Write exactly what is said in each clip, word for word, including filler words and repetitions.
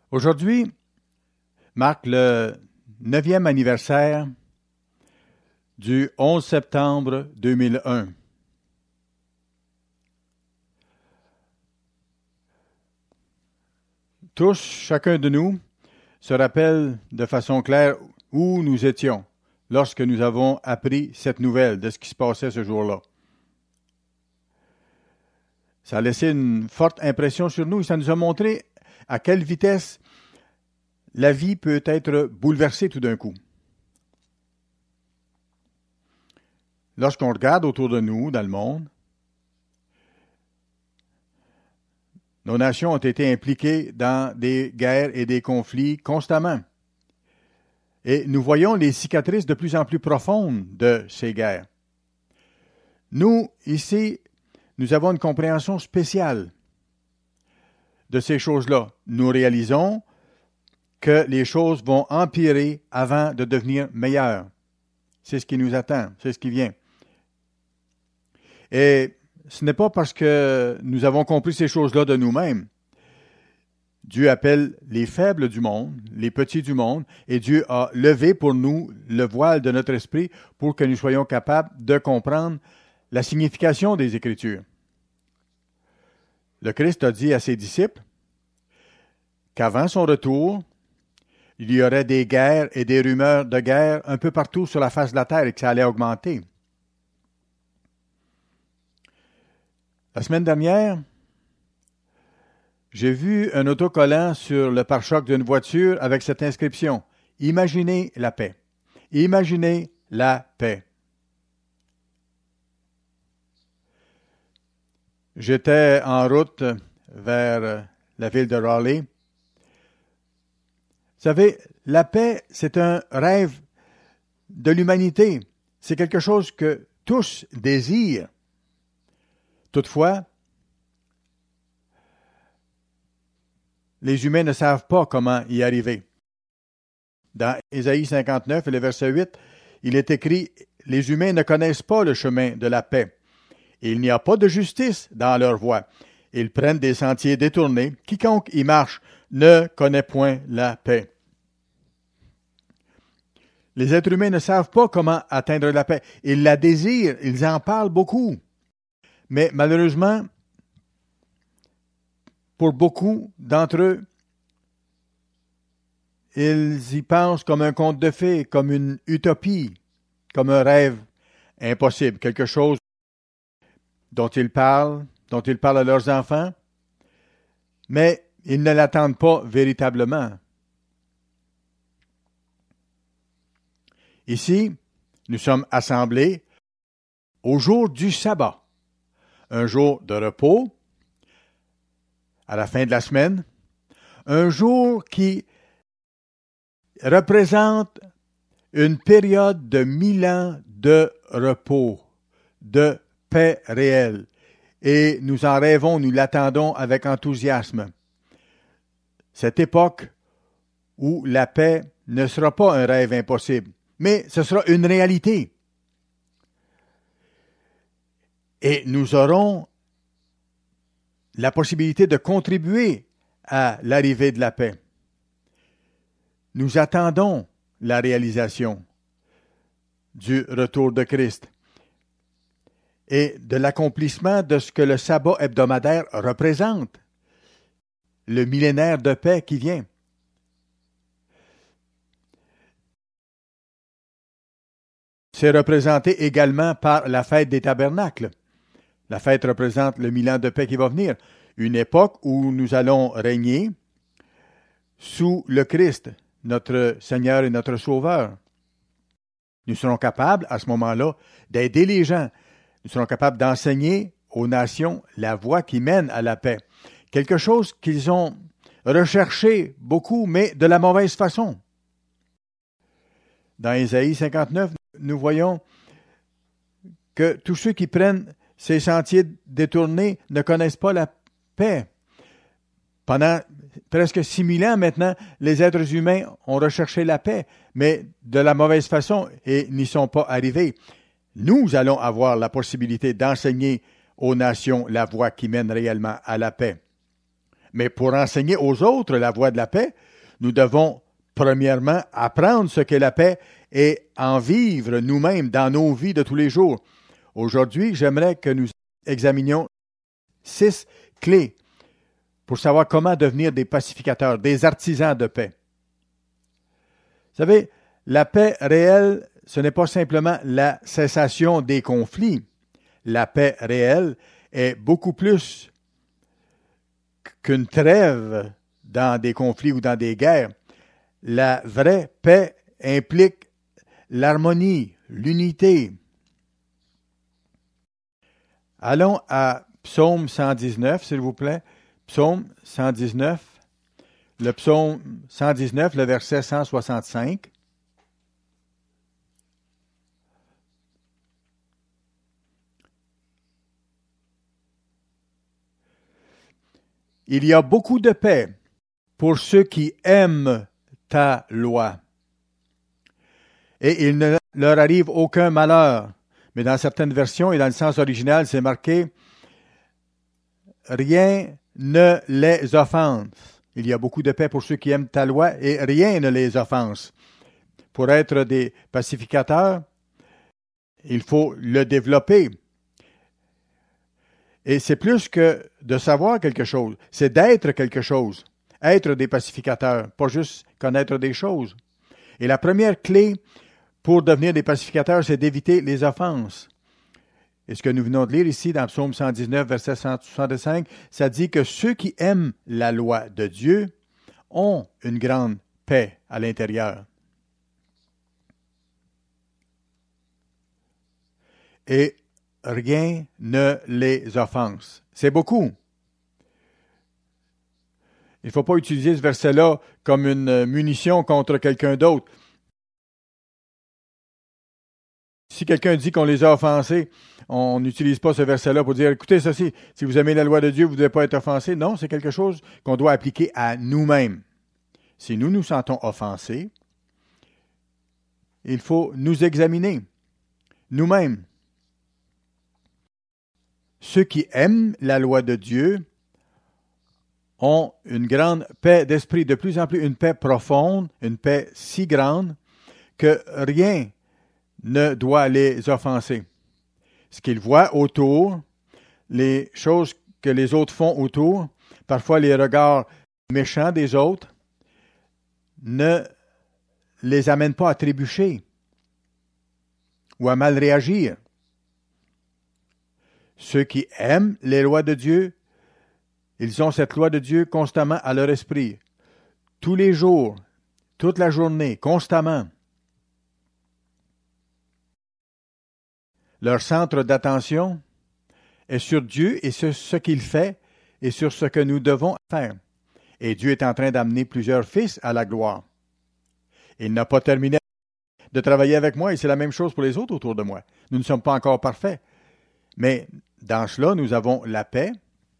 Aujourd'hui marque le neuvième anniversaire du onze septembre deux mille un. Tous, chacun de nous, se rappelle de façon claire où nous étions lorsque nous avons appris cette nouvelle de ce qui se passait ce jour-là. Ça a laissé une forte impression sur nous et ça nous a montré à quelle vitesse la vie peut être bouleversée tout d'un coup. Lorsqu'on regarde autour de nous, dans le monde, nos nations ont été impliquées dans des guerres et des conflits constamment. Et nous voyons les cicatrices de plus en plus profondes de ces guerres. Nous, ici, nous avons une compréhension spéciale de ces choses-là. Nous réalisons que les choses vont empirer avant de devenir meilleures. C'est ce qui nous attend, c'est ce qui vient. Et ce n'est pas parce que nous avons compris ces choses-là de nous-mêmes. Dieu appelle les faibles du monde, les petits du monde, et Dieu a levé pour nous le voile de notre esprit pour que nous soyons capables de comprendre la signification des Écritures. Le Christ a dit à ses disciples qu'avant son retour, il y aurait des guerres et des rumeurs de guerre un peu partout sur la face de la terre et que ça allait augmenter. La semaine dernière, j'ai vu un autocollant sur le pare-choc d'une voiture avec cette inscription « Imaginez la paix. Imaginez la paix. » J'étais en route vers la ville de Raleigh. Vous savez, la paix, c'est un rêve de l'humanité. C'est quelque chose que tous désirent. Toutefois, les humains ne savent pas comment y arriver. Dans Ésaïe cinquante-neuf et le verset huit, il est écrit « Les humains ne connaissent pas le chemin de la paix. Il n'y a pas de justice dans leur voie. Ils prennent des sentiers détournés. Quiconque y marche ne connaît point la paix. » Les êtres humains ne savent pas comment atteindre la paix. Ils la désirent, ils en parlent beaucoup. Mais malheureusement, pour beaucoup d'entre eux, ils y pensent comme un conte de fées, comme une utopie, comme un rêve impossible, quelque chose dont ils parlent, dont ils parlent à leurs enfants, mais ils ne l'attendent pas véritablement. Ici, nous sommes assemblés au jour du sabbat, un jour de repos, à la fin de la semaine, un jour qui représente une période de mille ans de repos, de paix réelle. Et nous en rêvons, nous l'attendons avec enthousiasme. Cette époque où la paix ne sera pas un rêve impossible, mais ce sera une réalité. Et nous aurons la possibilité de contribuer à l'arrivée de la paix. Nous attendons la réalisation du retour de Christ et de l'accomplissement de ce que le sabbat hebdomadaire représente, le millénaire de paix qui vient. C'est représenté également par la fête des tabernacles. La fête représente le mille ans de paix qui va venir, une époque où nous allons régner sous le Christ, notre Seigneur et notre Sauveur. Nous serons capables, à ce moment-là, d'aider les gens. Nous serons capables d'enseigner aux nations la voie qui mène à la paix. Quelque chose qu'ils ont recherché beaucoup, mais de la mauvaise façon. Dans Ésaïe cinquante-neuf, nous voyons que tous ceux qui prennent ces sentiers détournés ne connaissent pas la paix. Pendant presque six mille ans maintenant, les êtres humains ont recherché la paix, mais de la mauvaise façon et n'y sont pas arrivés. Nous allons avoir la possibilité d'enseigner aux nations la voie qui mène réellement à la paix. Mais pour enseigner aux autres la voie de la paix, nous devons premièrement apprendre ce qu'est la paix et en vivre nous-mêmes dans nos vies de tous les jours. Aujourd'hui, j'aimerais que nous examinions six clés pour savoir comment devenir des pacificateurs, des artisans de paix. Vous savez, la paix réelle, ce n'est pas simplement la cessation des conflits. La paix réelle est beaucoup plus qu'une trêve dans des conflits ou dans des guerres. La vraie paix implique l'harmonie, l'unité. Allons à Psaume cent dix-neuf, s'il vous plaît. Psaume cent dix-neuf. Le psaume cent dix-neuf, le verset cent soixante-cinq. Il y a beaucoup de paix pour ceux qui aiment ta loi. Et il ne leur arrive aucun malheur. Mais dans certaines versions et dans le sens original, c'est marqué « Rien ne les offense ». Il y a beaucoup de paix pour ceux qui aiment ta loi et rien ne les offense. Pour être des pacificateurs, il faut le développer. Et c'est plus que de savoir quelque chose, c'est d'être quelque chose. Être des pacificateurs, pas juste connaître des choses. Et la première clé pour devenir des pacificateurs, c'est d'éviter les offenses. Et ce que nous venons de lire ici dans Psaume cent dix-neuf, verset cent soixante-cinq, ça dit que ceux qui aiment la loi de Dieu ont une grande paix à l'intérieur. Et rien ne les offense. C'est beaucoup. Il ne faut pas utiliser ce verset-là comme une munition contre quelqu'un d'autre. Si quelqu'un dit qu'on les a offensés, on n'utilise pas ce verset-là pour dire, écoutez ceci, si vous aimez la loi de Dieu, vous ne devez pas être offensé. Non, c'est quelque chose qu'on doit appliquer à nous-mêmes. Si nous nous sentons offensés, il faut nous examiner nous-mêmes. Ceux qui aiment la loi de Dieu ont une grande paix d'esprit, de plus en plus une paix profonde, une paix si grande que rien ne doit les offenser. Ce qu'ils voient autour, les choses que les autres font autour, parfois les regards méchants des autres, ne les amènent pas à trébucher ou à mal réagir. Ceux qui aiment les lois de Dieu, ils ont cette loi de Dieu constamment à leur esprit, tous les jours, toute la journée, constamment. Leur centre d'attention est sur Dieu et sur ce qu'il fait et sur ce que nous devons faire. Et Dieu est en train d'amener plusieurs fils à la gloire. Il n'a pas terminé de travailler avec moi et c'est la même chose pour les autres autour de moi. Nous ne sommes pas encore parfaits. Mais dans cela, nous avons la paix.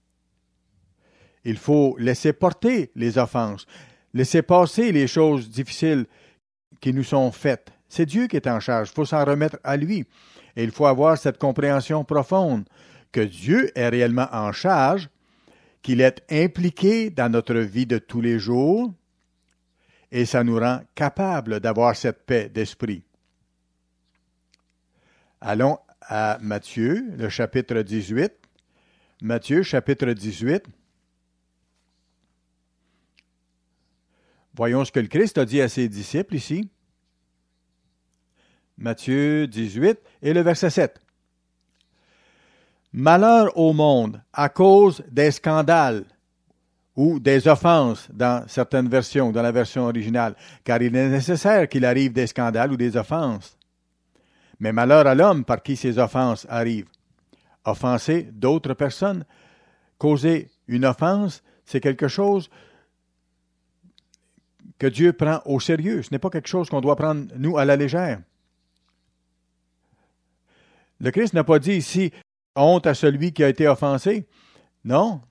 Il faut laisser porter les offenses, laisser passer les choses difficiles qui nous sont faites. C'est Dieu qui est en charge. Il faut s'en remettre à lui. Et il faut avoir cette compréhension profonde que Dieu est réellement en charge, qu'il est impliqué dans notre vie de tous les jours, et ça nous rend capables d'avoir cette paix d'esprit. Allons à Matthieu, le chapitre dix-huit. Matthieu, chapitre dix-huit. Voyons ce que le Christ a dit à ses disciples ici. Matthieu dix-huit et le verset sept. Malheur au monde à cause des scandales ou des offenses dans certaines versions, dans la version originale, car il est nécessaire qu'il arrive des scandales ou des offenses. Mais malheur à l'homme par qui ces offenses arrivent. Offenser d'autres personnes, causer une offense, c'est quelque chose que Dieu prend au sérieux. Ce n'est pas quelque chose qu'on doit prendre, nous, à la légère. Le Christ n'a pas dit ici « honte à celui qui a été offensé ». Non.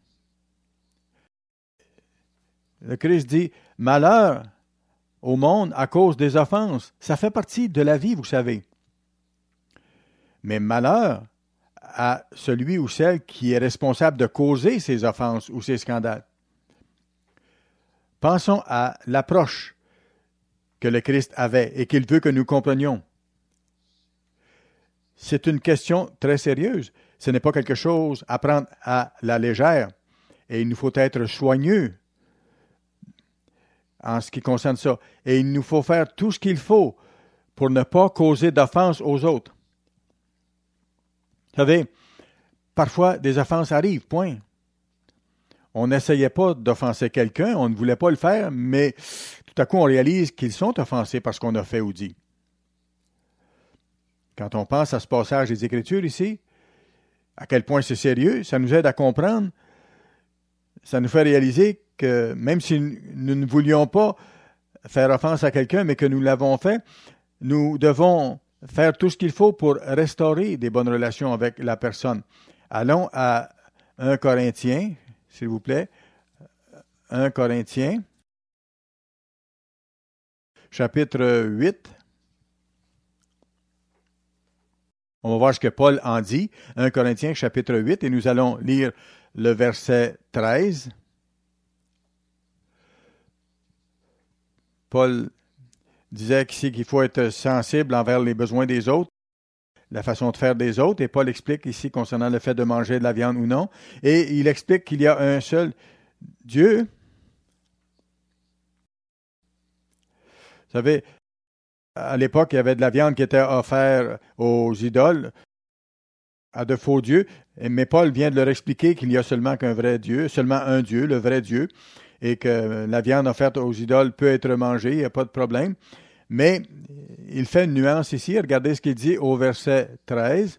Le Christ dit « malheur au monde à cause des offenses ». Ça fait partie de la vie, vous savez. Mais malheur à celui ou celle qui est responsable de causer ces offenses ou ces scandales. Pensons à l'approche que le Christ avait et qu'il veut que nous comprenions. C'est une question très sérieuse. Ce n'est pas quelque chose à prendre à la légère. Et il nous faut être soigneux en ce qui concerne ça. Et il nous faut faire tout ce qu'il faut pour ne pas causer d'offense aux autres. Vous savez, parfois des offenses arrivent, point. On n'essayait pas d'offenser quelqu'un, on ne voulait pas le faire, mais tout à coup on réalise qu'ils sont offensés par ce qu'on a fait ou dit. Quand on pense à ce passage des Écritures ici, à quel point c'est sérieux, ça nous aide à comprendre, ça nous fait réaliser que même si nous ne voulions pas faire offense à quelqu'un, mais que nous l'avons fait, nous devons faire tout ce qu'il faut pour restaurer des bonnes relations avec la personne. Allons à un Corinthiens, s'il vous plaît. un Corinthiens, chapitre huit. On va voir ce que Paul en dit. un Corinthiens, chapitre huit, et nous allons lire le verset treize. Paul disait ici qu'il faut être sensible envers les besoins des autres, la façon de faire des autres, et Paul explique ici concernant le fait de manger de la viande ou non, et il explique qu'il y a un seul Dieu. Vous savez, à l'époque, il y avait de la viande qui était offerte aux idoles, à de faux dieux, mais Paul vient de leur expliquer qu'il n'y a seulement qu'un vrai Dieu, seulement un Dieu, le vrai Dieu, et que la viande offerte aux idoles peut être mangée, il n'y a pas de problème. Mais il fait une nuance ici. Regardez ce qu'il dit au verset treize.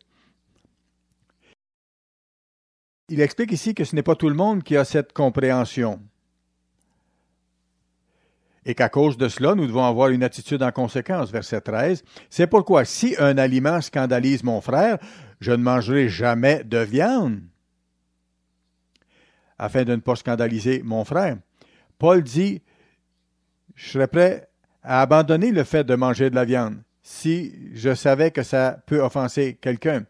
Il explique ici que ce n'est pas tout le monde qui a cette compréhension. Et qu'à cause de cela, nous devons avoir une attitude en conséquence. Verset treize. C'est pourquoi, si un aliment scandalise mon frère, je ne mangerai jamais de viande, afin de ne pas scandaliser mon frère. Paul dit, je serais prêt à abandonner le fait de manger de la viande si je savais que ça peut offenser quelqu'un.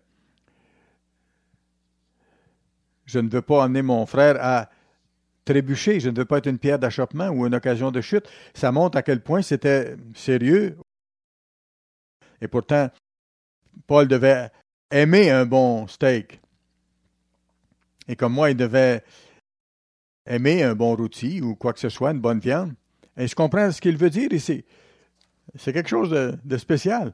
Je ne veux pas amener mon frère à trébucher, je ne veux pas être une pierre d'achoppement ou une occasion de chute. Ça montre à quel point c'était sérieux. Et pourtant, Paul devait aimer un bon steak. Et comme moi, il devait aimer un bon rôti ou quoi que ce soit, une bonne viande. Et je comprends ce qu'il veut dire ici. C'est quelque chose de, de spécial.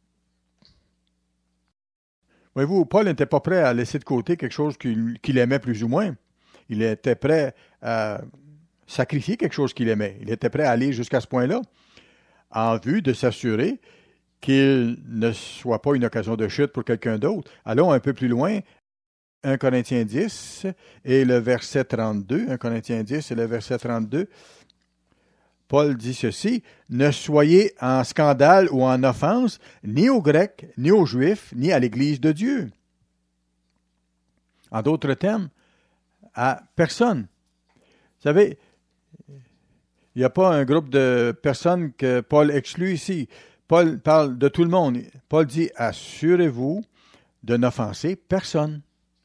Voyez-vous, Paul n'était pas prêt à laisser de côté quelque chose qu'il, qu'il aimait plus ou moins. Il était prêt à sacrifier quelque chose qu'il aimait. Il était prêt à aller jusqu'à ce point-là, en vue de s'assurer qu'il ne soit pas une occasion de chute pour quelqu'un d'autre. Allons un peu plus loin. un Corinthiens dix et le verset trente-deux. un Corinthiens dix et le verset trente-deux. Paul dit ceci, « Ne soyez en scandale ou en offense, ni aux Grecs, ni aux Juifs, ni à l'Église de Dieu. » En d'autres termes, à personne. Vous savez, il n'y a pas un groupe de personnes que Paul exclut ici. Paul parle de tout le monde. Paul dit, « Assurez-vous de n'offenser personne. »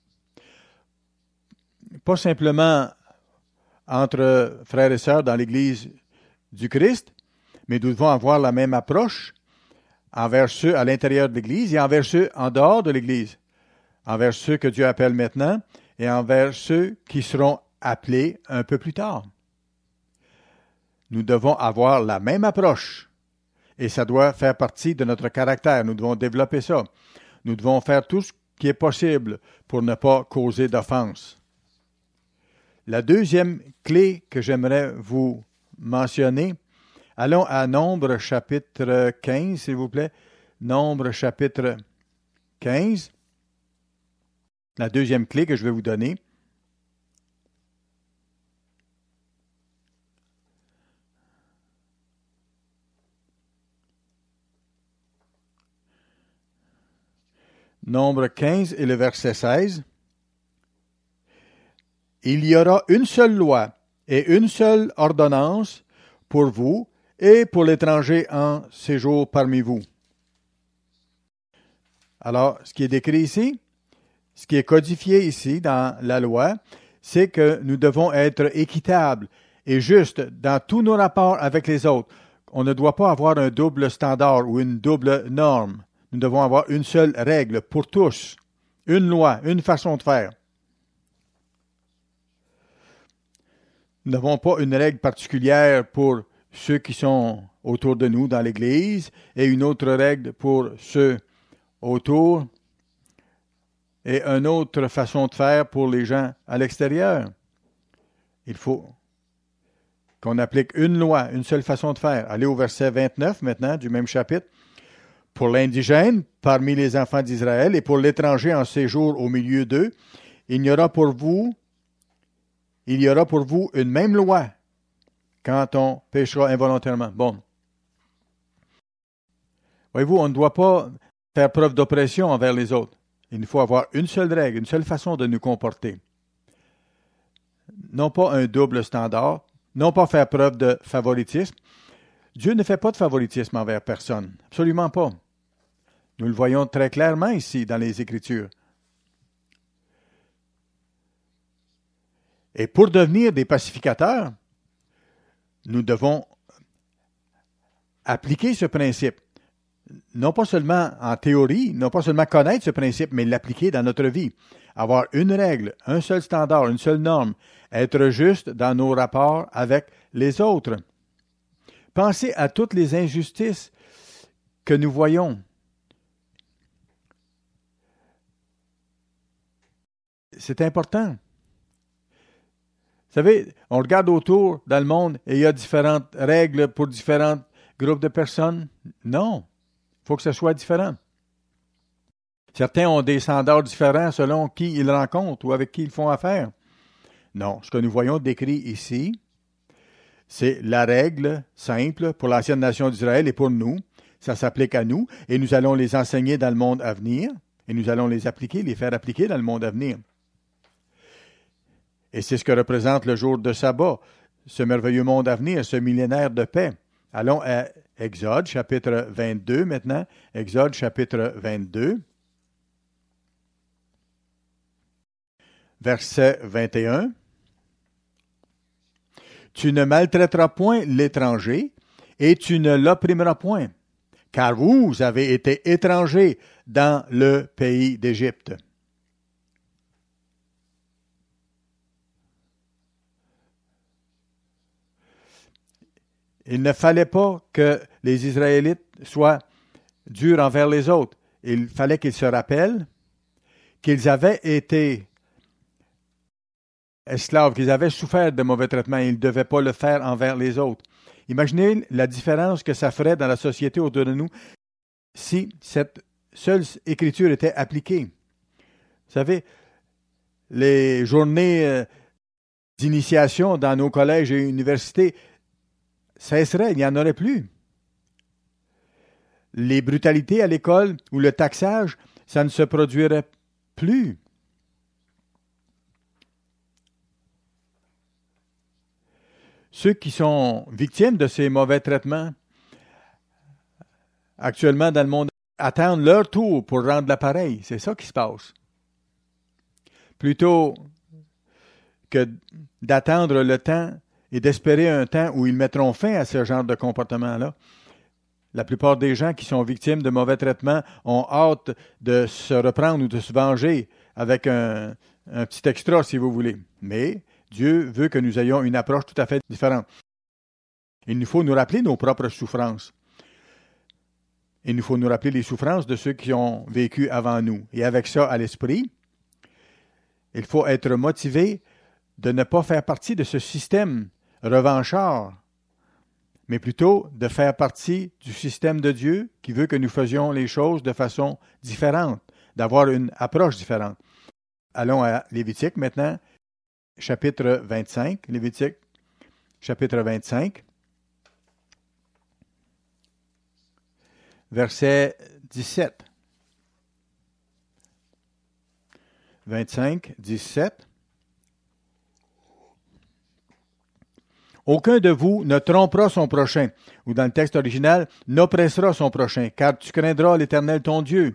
Pas simplement entre frères et sœurs dans l'Église du Christ, mais nous devons avoir la même approche envers ceux à l'intérieur de l'Église et envers ceux en dehors de l'Église, envers ceux que Dieu appelle maintenant et envers ceux qui seront appelés un peu plus tard. Nous devons avoir la même approche et ça doit faire partie de notre caractère. Nous devons développer ça. Nous devons faire tout ce qui est possible pour ne pas causer d'offense. La deuxième clé que j'aimerais vous mentionner, allons à Nombre chapitre quinze, s'il vous plaît. Nombre chapitre quinze. La deuxième clé que je vais vous donner. Nombre quinze et le verset seize. Il y aura une seule loi et une seule ordonnance pour vous et pour l'étranger en séjour parmi vous. Alors, ce qui est décrit ici, ce qui est codifié ici dans la loi, c'est que nous devons être équitables et juste dans tous nos rapports avec les autres. On ne doit pas avoir un double standard ou une double norme. Nous devons avoir une seule règle pour tous, une loi, une façon de faire. Nous n'avons pas une règle particulière pour ceux qui sont autour de nous dans l'Église et une autre règle pour ceux autour et une autre façon de faire pour les gens à l'extérieur. Il faut qu'on applique une loi, une seule façon de faire. Allez au verset vingt-neuf maintenant du même chapitre. Pour l'indigène parmi les enfants d'Israël et pour l'étranger en séjour au milieu d'eux, il y aura pour vous, il y aura pour vous une même loi quand on péchera involontairement. Bon. Voyez-vous, on ne doit pas faire preuve d'oppression envers les autres. Il faut avoir une seule règle, une seule façon de nous comporter. Non pas un double standard, non pas faire preuve de favoritisme. Dieu ne fait pas de favoritisme envers personne, absolument pas. Nous le voyons très clairement ici dans les Écritures. Et pour devenir des pacificateurs, nous devons appliquer ce principe. Non pas seulement en théorie, non pas seulement connaître ce principe, mais l'appliquer dans notre vie. Avoir une règle, un seul standard, une seule norme. Être juste dans nos rapports avec les autres. Pensez à toutes les injustices que nous voyons. C'est important. Vous savez, on regarde autour dans le monde et il y a différentes règles pour différents groupes de personnes. Non. Il faut que ce soit différent. Certains ont des standards différents selon qui ils rencontrent ou avec qui ils font affaire. Non, ce que nous voyons décrit ici, c'est la règle simple pour l'ancienne nation d'Israël et pour nous. Ça s'applique à nous et nous allons les enseigner dans le monde à venir et nous allons les appliquer, les faire appliquer dans le monde à venir. Et c'est ce que représente le jour de sabbat, ce merveilleux monde à venir, ce millénaire de paix. Allons à Exode, chapitre vingt-deux maintenant. Exode, chapitre vingt-deux. Verset vingt et un. Tu ne maltraiteras point l'étranger, et tu ne l'opprimeras point, car vous avez été étrangers dans le pays d'Égypte. Il ne fallait pas que les Israélites soient durs envers les autres. Il fallait qu'ils se rappellent qu'ils avaient été esclaves, qu'ils avaient souffert de mauvais traitements et ils ne devaient pas le faire envers les autres. Imaginez la différence que ça ferait dans la société autour de nous si cette seule écriture était appliquée. Vous savez, les journées d'initiation dans nos collèges et universités cesseraient, il n'y en aurait plus. Les brutalités à l'école ou le taxage, ça ne se produirait plus. Ceux qui sont victimes de ces mauvais traitements actuellement dans le monde attendent leur tour pour rendre l'appareil. C'est ça qui se passe. Plutôt que d'attendre le temps et d'espérer un temps où ils mettront fin à ce genre de comportement-là. La plupart des gens qui sont victimes de mauvais traitements ont hâte de se reprendre ou de se venger avec un, un petit extra, si vous voulez. Mais Dieu veut que nous ayons une approche tout à fait différente. Il nous faut nous rappeler nos propres souffrances. Il nous faut nous rappeler les souffrances de ceux qui ont vécu avant nous. Et avec ça à l'esprit, il faut être motivé de ne pas faire partie de ce système revanchard, mais plutôt de faire partie du système de Dieu qui veut que nous faisions les choses de façon différente, d'avoir une approche différente. Allons à Lévitique maintenant, chapitre vingt-cinq. Lévitique, chapitre vingt-cinq, verset dix-sept. vingt-cinq, dix-sept. Aucun de vous ne trompera son prochain, ou dans le texte original, n'oppressera son prochain, car tu craindras l'Éternel ton Dieu.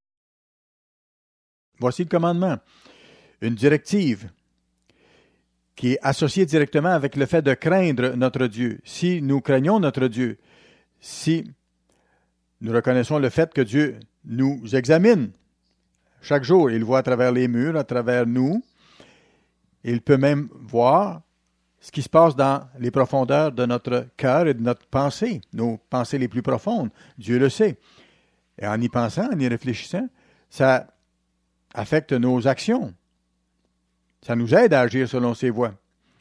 Voici le commandement, une directive. qui est associé directement avec le fait de craindre notre Dieu. Si nous craignons notre Dieu, si nous reconnaissons le fait que Dieu nous examine chaque jour, il voit à travers les murs, à travers nous, il peut même voir ce qui se passe dans les profondeurs de notre cœur et de notre pensée, nos pensées les plus profondes. Dieu le sait. Et en y pensant, en y réfléchissant, ça affecte nos actions. Ça nous aide à agir selon ses voies.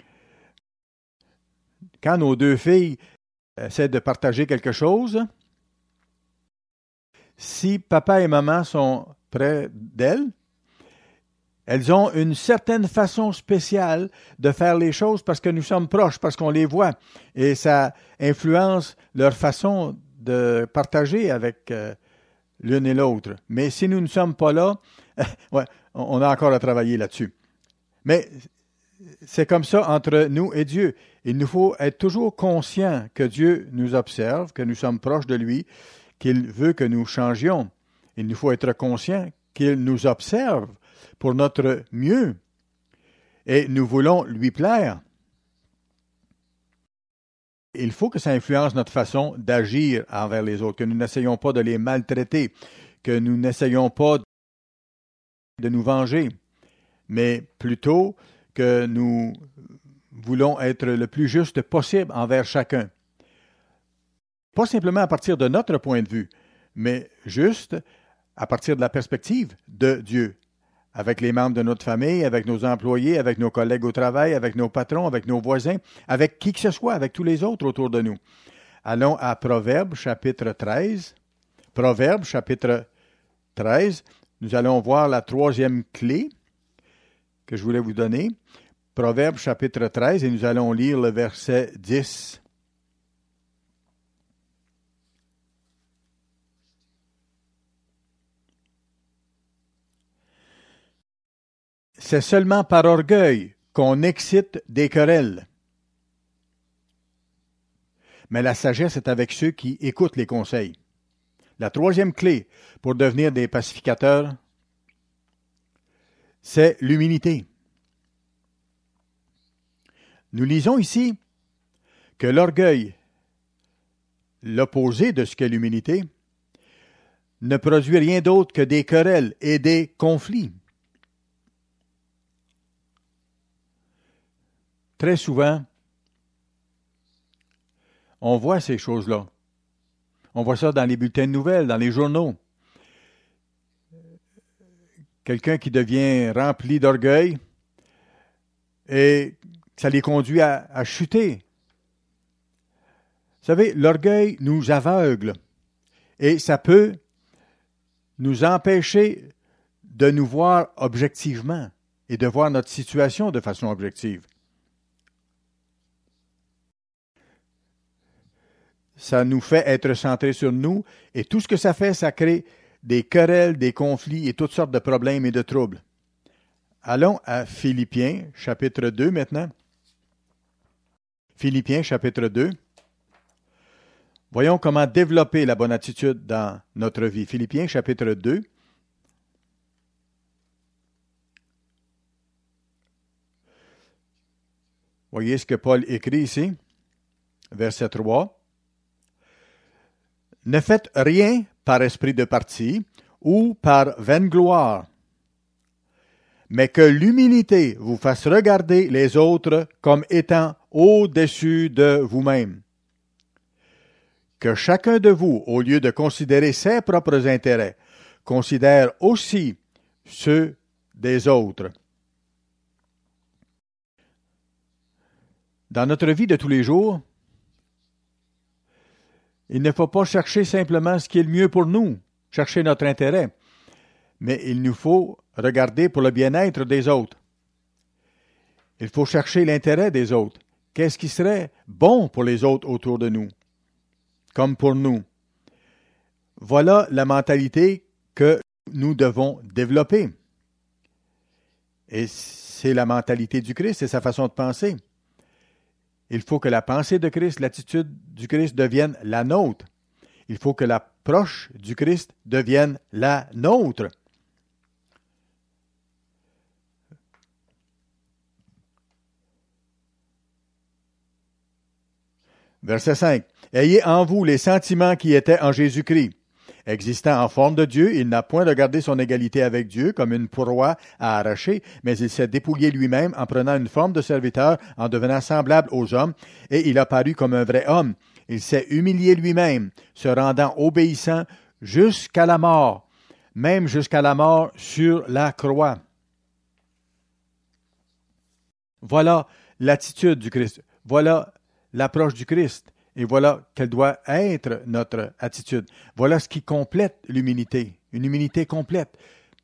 Quand nos deux filles essaient de partager quelque chose, si papa et maman sont près d'elles, elles ont une certaine façon spéciale de faire les choses parce que nous sommes proches, parce qu'on les voit. Et ça influence leur façon de partager avec euh, l'une et l'autre. Mais si nous ne sommes pas là, ouais, on a encore à travailler là-dessus. Mais c'est comme ça entre nous et Dieu. Il nous faut être toujours conscient que Dieu nous observe, que nous sommes proches de lui, qu'il veut que nous changions. Il nous faut être conscient qu'il nous observe pour notre mieux. Et nous voulons lui plaire. Il faut que ça influence notre façon d'agir envers les autres, que nous n'essayons pas de les maltraiter, que nous n'essayons pas de nous venger, mais plutôt que nous voulons être le plus juste possible envers chacun. Pas simplement à partir de notre point de vue, mais juste à partir de la perspective de Dieu, avec les membres de notre famille, avec nos employés, avec nos collègues au travail, avec nos patrons, avec nos voisins, avec qui que ce soit, avec tous les autres autour de nous. Allons à Proverbes, chapitre treize. Proverbes, chapitre treize. Nous allons voir la troisième clé que je voulais vous donner. Proverbes, chapitre treize, et nous allons lire le verset dix. C'est seulement par orgueil qu'on excite des querelles. Mais la sagesse est avec ceux qui écoutent les conseils. La troisième clé pour devenir des pacificateurs, c'est l'humilité. Nous lisons ici que l'orgueil, l'opposé de ce qu'est l'humilité, ne produit rien d'autre que des querelles et des conflits. Très souvent, on voit ces choses-là. On voit ça dans les bulletins de nouvelles, dans les journaux. Quelqu'un qui devient rempli d'orgueil et ça les conduit à, à chuter. Vous savez, l'orgueil nous aveugle et ça peut nous empêcher de nous voir objectivement et de voir notre situation de façon objective. Ça nous fait être centrés sur nous et tout ce que ça fait, ça crée des querelles, des conflits et toutes sortes de problèmes et de troubles. Allons à Philippiens, chapitre deux maintenant. Philippiens, chapitre deux. Voyons comment développer la bonne attitude dans notre vie. Philippiens, chapitre deux. Voyez ce que Paul écrit ici, verset trois. Ne faites rien par esprit de parti ou par vaine gloire, mais que l'humilité vous fasse regarder les autres comme étant au-dessus de vous-même. Que chacun de vous, au lieu de considérer ses propres intérêts, considère aussi ceux des autres. Dans notre vie de tous les jours, il ne faut pas chercher simplement ce qui est le mieux pour nous, chercher notre intérêt, mais il nous faut regarder pour le bien-être des autres. Il faut chercher l'intérêt des autres. Qu'est-ce qui serait bon pour les autres autour de nous, comme pour nous? Voilà la mentalité que nous devons développer. Et c'est la mentalité du Christ, c'est sa façon de penser. Il faut que la pensée de Christ, l'attitude du Christ devienne la nôtre. Il faut que l'approche du Christ devienne la nôtre. Verset cinq. Ayez en vous les sentiments qui étaient en Jésus-Christ. Existant en forme de Dieu, il n'a point regardé son égalité avec Dieu comme une proie à arracher, mais il s'est dépouillé lui-même en prenant une forme de serviteur, en devenant semblable aux hommes, et il a paru comme un vrai homme. Il s'est humilié lui-même, se rendant obéissant jusqu'à la mort, même jusqu'à la mort sur la croix. Voilà l'attitude du Christ. Voilà l'approche du Christ. Et voilà quelle doit être notre attitude. Voilà ce qui complète l'humilité, une humilité complète.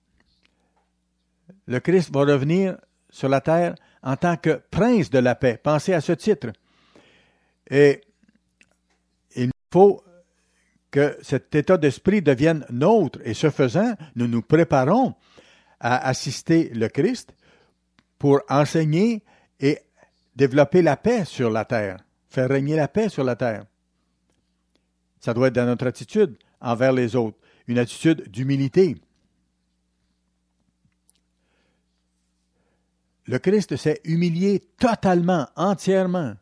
Le Christ va revenir sur la terre en tant que prince de la paix. Pensez à ce titre. Et il faut que cet état d'esprit devienne nôtre. Et ce faisant, nous nous préparons à assister le Christ pour enseigner et développer la paix sur la terre. Faire régner la paix sur la terre. Ça doit être dans notre attitude envers les autres, une attitude d'humilité. Le Christ s'est humilié totalement, entièrement,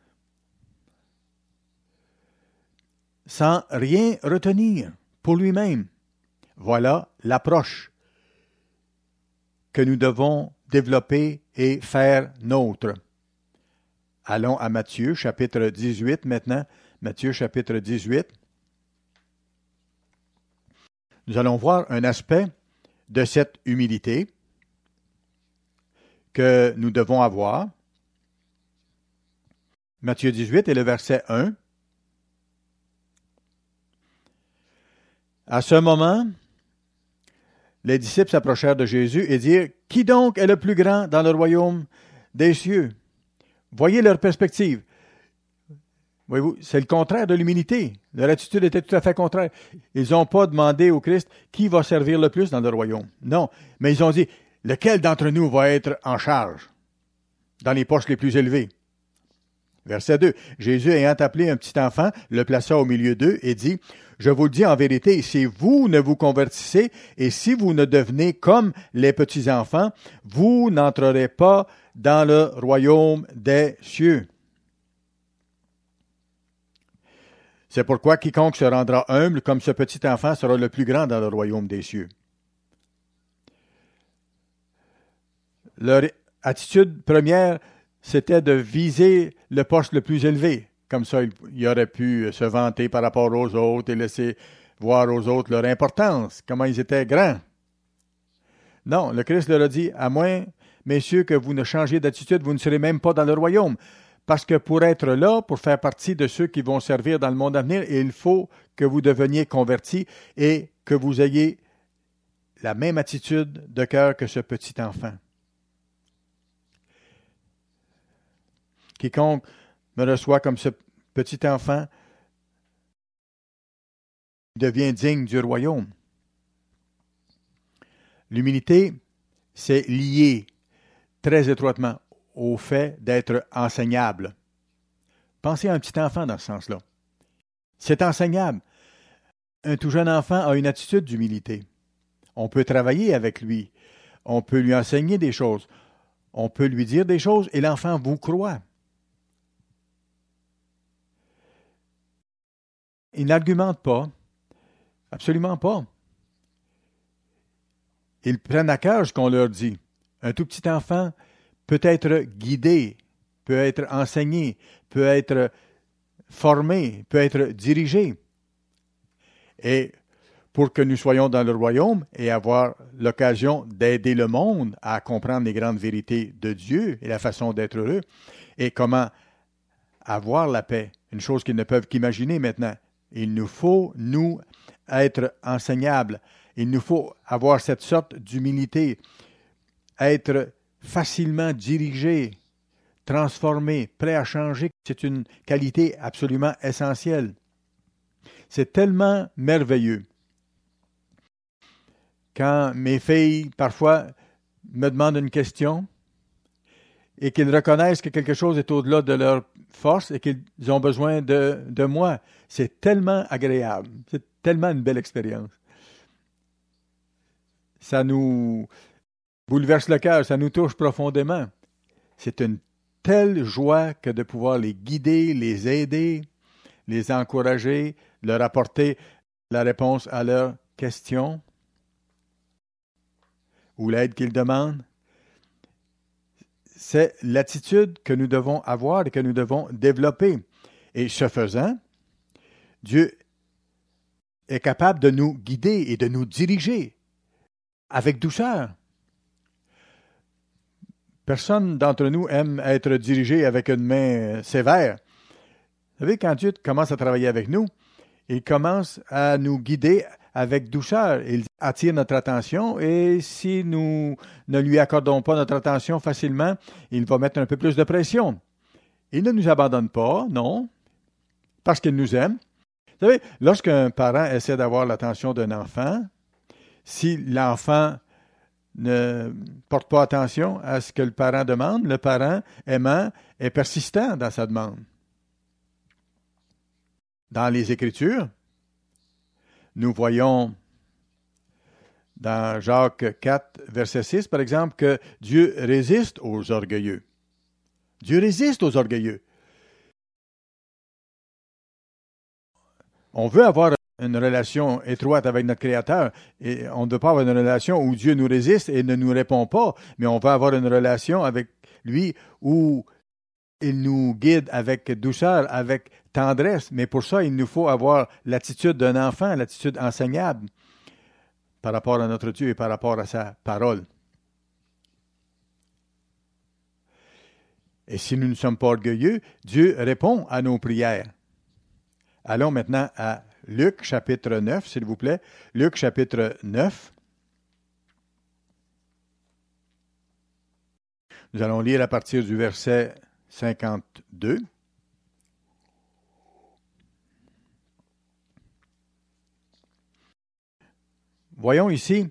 sans rien retenir pour lui-même. Voilà l'approche que nous devons développer et faire nôtre. Allons à Matthieu, chapitre dix-huit maintenant. Matthieu, chapitre dix-huit. Nous allons voir un aspect de cette humilité que nous devons avoir. Matthieu dix-huit et le verset un. À ce moment, les disciples s'approchèrent de Jésus et dirent, « Qui donc est le plus grand dans le royaume des cieux? » Voyez leur perspective. Voyez-vous, c'est le contraire de l'humilité. Leur attitude était tout à fait contraire. Ils n'ont pas demandé au Christ qui va servir le plus dans le royaume. Non, mais ils ont dit, lequel d'entre nous va être en charge dans les postes les plus élevés? Verset deux. Jésus ayant appelé un petit enfant, le plaça au milieu d'eux et dit, je vous le dis en vérité, si vous ne vous convertissez et si vous ne devenez comme les petits-enfants, vous n'entrerez pas dans le royaume des cieux. C'est pourquoi quiconque se rendra humble comme ce petit enfant sera le plus grand dans le royaume des cieux. Leur attitude première, c'était de viser le poste le plus élevé. Comme ça, il aurait pu se vanter par rapport aux autres et laisser voir aux autres leur importance, comment ils étaient grands. Non, le Christ leur a dit, à moins, messieurs, que vous ne changiez d'attitude, vous ne serez même pas dans le royaume. Parce que pour être là, pour faire partie de ceux qui vont servir dans le monde à venir, il faut que vous deveniez convertis et que vous ayez la même attitude de cœur que ce petit enfant. Quiconque me reçoit comme ce petit enfant devient digne du royaume. L'humilité, c'est lié très étroitement au fait d'être enseignable. Pensez à un petit enfant dans ce sens-là. C'est enseignable. Un tout jeune enfant a une attitude d'humilité. On peut travailler avec lui. On peut lui enseigner des choses. On peut lui dire des choses et l'enfant vous croit. Il n'argumente pas. Absolument pas. Ils prennent à cœur ce qu'on leur dit. Un tout petit enfant peut être guidé, peut être enseigné, peut être formé, peut être dirigé. Et pour que nous soyons dans le royaume et avoir l'occasion d'aider le monde à comprendre les grandes vérités de Dieu et la façon d'être heureux, et comment avoir la paix, une chose qu'ils ne peuvent qu'imaginer maintenant. Il nous faut, nous, être enseignables. Il nous faut avoir cette sorte d'humilité, être facilement dirigé, transformé, prêt à changer. C'est une qualité absolument essentielle. C'est tellement merveilleux. Quand mes filles, parfois, me demandent une question et qu'ils reconnaissent que quelque chose est au-delà de leur force et qu'ils ont besoin de, de moi, c'est tellement agréable. C'est tellement une belle expérience. Ça nous bouleverse le cœur, ça nous touche profondément. C'est une telle joie que de pouvoir les guider, les aider, les encourager, leur apporter la réponse à leurs questions ou l'aide qu'ils demandent. C'est l'attitude que nous devons avoir et que nous devons développer. Et ce faisant, Dieu est capable de nous guider et de nous diriger avec douceur. Personne d'entre nous aime être dirigé avec une main sévère. Vous savez, quand Dieu commence à travailler avec nous, il commence à nous guider avec douceur. Il attire notre attention et si nous ne lui accordons pas notre attention facilement, il va mettre un peu plus de pression. Il ne nous abandonne pas, non, parce qu'il nous aime. Vous savez, lorsqu'un parent essaie d'avoir l'attention d'un enfant, si l'enfant ne porte pas attention à ce que le parent demande, le parent aimant est persistant dans sa demande. Dans les Écritures, nous voyons dans Jacques quatre, verset six, par exemple, que Dieu résiste aux orgueilleux. Dieu résiste aux orgueilleux. On veut avoir une relation étroite avec notre Créateur et on ne veut pas avoir une relation où Dieu nous résiste et ne nous répond pas, mais on veut avoir une relation avec lui où il nous guide avec douceur, avec tendresse, mais pour ça, il nous faut avoir l'attitude d'un enfant, l'attitude enseignable par rapport à notre Dieu et par rapport à sa parole. Et si nous ne sommes pas orgueilleux, Dieu répond à nos prières. Allons maintenant à Luc chapitre neuf, s'il vous plaît. Luc chapitre neuf. Nous allons lire à partir du verset cinquante-deux. Voyons ici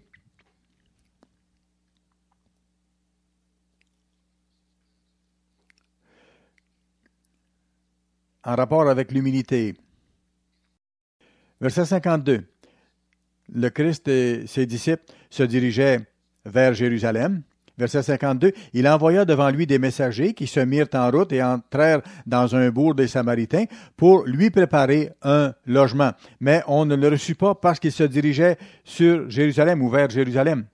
en rapport avec l'humilité. Verset cinquante-deux. Le Christ et ses disciples se dirigeaient vers Jérusalem. Verset cinquante-deux. Il envoya devant lui des messagers qui se mirent en route et entrèrent dans un bourg des Samaritains pour lui préparer un logement. Mais on ne le reçut pas parce qu'il se dirigeait sur Jérusalem ou vers Jérusalem.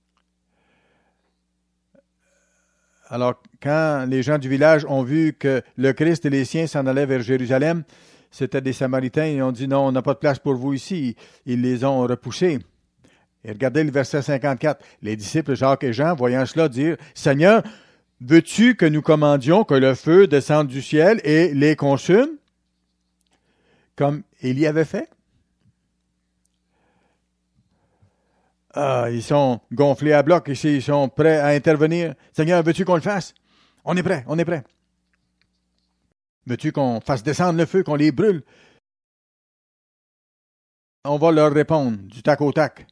Alors, quand les gens du village ont vu que le Christ et les siens s'en allaient vers Jérusalem, c'était des Samaritains, ils ont dit non, on n'a pas de place pour vous ici. Ils les ont repoussés. Et regardez le verset cinquante-quatre. Les disciples Jacques et Jean, voyant cela, dirent, « Seigneur, veux-tu que nous commandions que le feu descende du ciel et les consume? » Comme Élie avait fait. Ah, ils sont gonflés à bloc ici, ils sont prêts à intervenir. « Seigneur, veux-tu qu'on le fasse? » On est prêt, on est prêt. Veux-tu qu'on fasse descendre le feu, qu'on les brûle? On va leur répondre du tac au tac.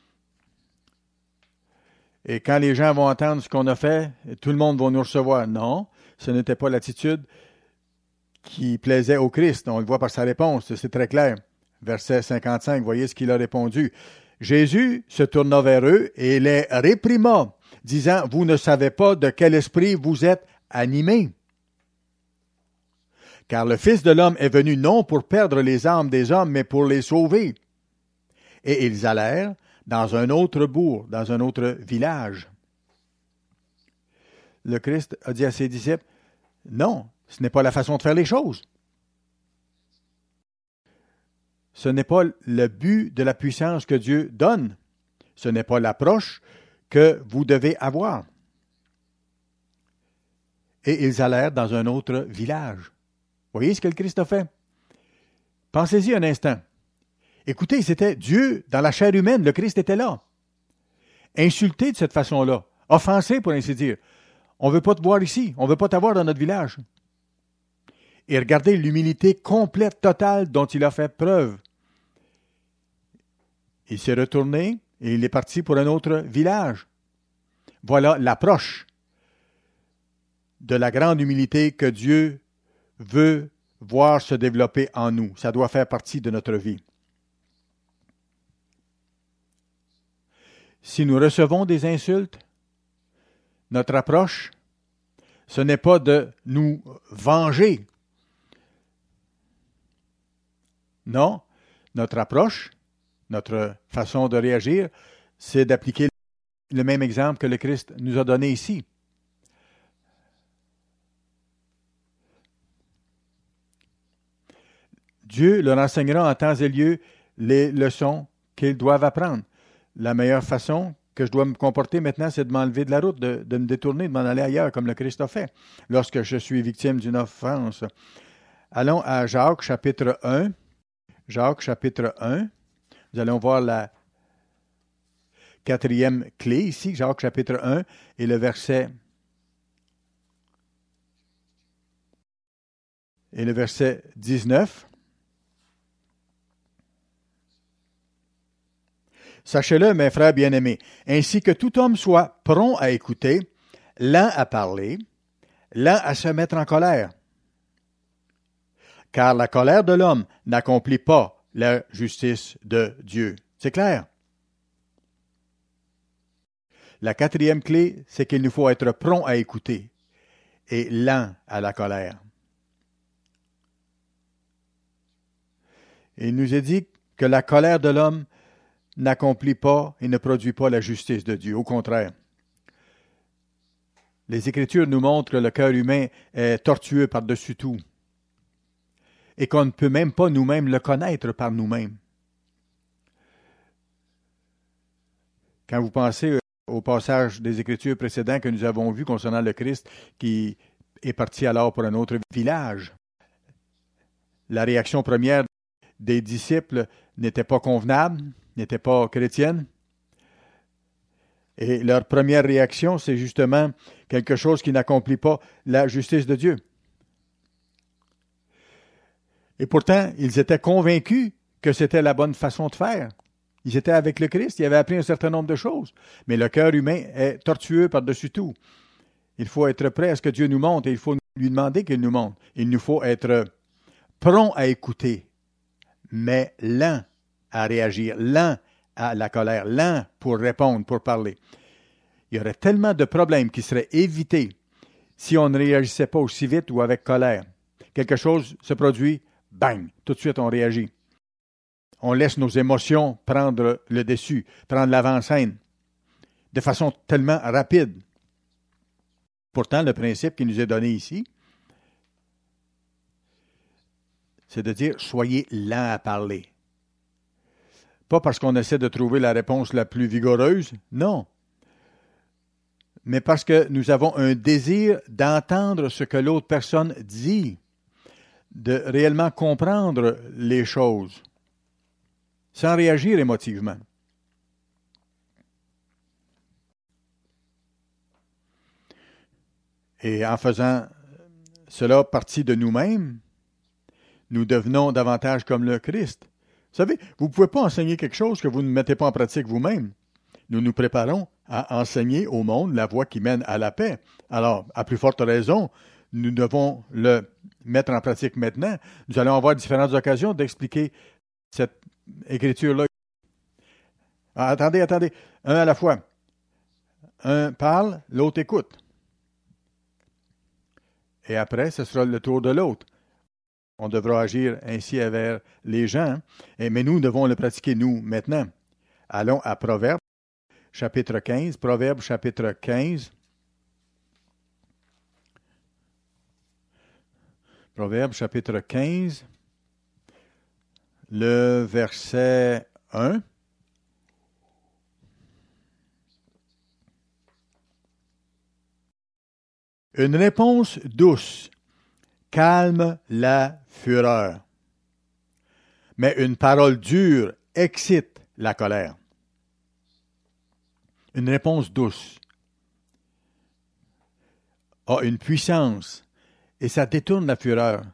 Et quand les gens vont entendre ce qu'on a fait, tout le monde va nous recevoir. Non, ce n'était pas l'attitude qui plaisait au Christ. On le voit par sa réponse, c'est très clair. Verset cinquante-cinq, voyez ce qu'il a répondu. Jésus se tourna vers eux et les réprima, disant, « Vous ne savez pas de quel esprit vous êtes animés. Car le Fils de l'homme est venu non pour perdre les âmes des hommes, mais pour les sauver. » Et ils allèrent dans un autre bourg, dans un autre village. Le Christ a dit à ses disciples, « Non, ce n'est pas la façon de faire les choses. Ce n'est pas le but de la puissance que Dieu donne. Ce n'est pas l'approche que vous devez avoir. » Et ils allèrent dans un autre village. Voyez ce que le Christ a fait? Pensez-y un instant. Écoutez, c'était Dieu dans la chair humaine. Le Christ était là. Insulté de cette façon-là. Offensé, pour ainsi dire. On ne veut pas te voir ici. On ne veut pas t'avoir dans notre village. Et regardez l'humilité complète, totale dont il a fait preuve. Il s'est retourné et il est parti pour un autre village. Voilà l'approche de la grande humilité que Dieu veut voir se développer en nous. Ça doit faire partie de notre vie. Si nous recevons des insultes, notre approche Ce n'est pas de nous venger. Non, notre approche, notre façon de réagir, c'est d'appliquer le même exemple que le Christ nous a donné ici. Dieu leur enseignera en temps et lieu les leçons qu'ils doivent apprendre. La meilleure façon que je dois me comporter maintenant, c'est de m'enlever de la route, de, de me détourner, de m'en aller ailleurs, comme le Christ a fait, lorsque je suis victime d'une offense. Allons à Jacques, chapitre un. Jacques, chapitre un. Nous allons voir la quatrième clé ici, Jacques, chapitre un, et le verset... Et le verset dix-neuf. Sachez-le, mes frères bien-aimés, ainsi que tout homme soit prompt à écouter, lent à parler, lent à se mettre en colère. Car la colère de l'homme n'accomplit pas la justice de Dieu. C'est clair? La quatrième clé, c'est qu'il nous faut être prompt à écouter et lent à la colère. Il nous est dit que la colère de l'homme n'accomplit pas et ne produit pas la justice de Dieu. Au contraire. Les Écritures nous montrent que le cœur humain est tortueux par-dessus tout et qu'on ne peut même pas nous-mêmes le connaître par nous-mêmes. Quand vous pensez au passage des Écritures précédents que nous avons vu concernant le Christ qui est parti alors pour un autre village, la réaction première des disciples n'était pas convenable, n'était pas chrétienne. Et leur première réaction, c'est justement quelque chose qui n'accomplit pas la justice de Dieu. Et pourtant, ils étaient convaincus que c'était la bonne façon de faire. Ils étaient avec le Christ, ils avaient appris un certain nombre de choses. Mais le cœur humain est tortueux par-dessus tout. Il faut être prêt à ce que Dieu nous montre et il faut lui demander qu'il nous montre. Il nous faut être prompt à écouter, mais lent à réagir, lent à la colère, lent pour répondre, pour parler. Il y aurait tellement de problèmes qui seraient évités si on ne réagissait pas aussi vite ou avec colère. Quelque chose se produit, bang, tout de suite on réagit. On laisse nos émotions prendre le dessus, prendre l'avant-scène, de façon tellement rapide. Pourtant, le principe qui nous est donné ici, c'est de dire « soyez lents à parler ». Pas parce qu'on essaie de trouver la réponse la plus vigoureuse, non. Mais parce que nous avons un désir d'entendre ce que l'autre personne dit, de réellement comprendre les choses, sans réagir émotivement. Et en faisant cela partie de nous-mêmes, nous devenons davantage comme le Christ. Vous savez, vous ne pouvez pas enseigner quelque chose que vous ne mettez pas en pratique vous-même. Nous nous préparons à enseigner au monde la voie qui mène à la paix. Alors, à plus forte raison, nous devons le mettre en pratique maintenant. Nous allons avoir différentes occasions d'expliquer cette écriture-là. Ah, attendez, attendez, un à la fois. Un parle, l'autre écoute. Et après, ce sera le tour de l'autre. On devra agir ainsi envers les gens, et, mais nous devons le pratiquer nous maintenant. Allons à Proverbes, chapitre quinze. Proverbes, chapitre quinze. Proverbes, chapitre quinze. Le verset un. Une réponse douce calme la fureur, mais une parole dure excite la colère. Une réponse douce a une puissance et ça détourne la fureur.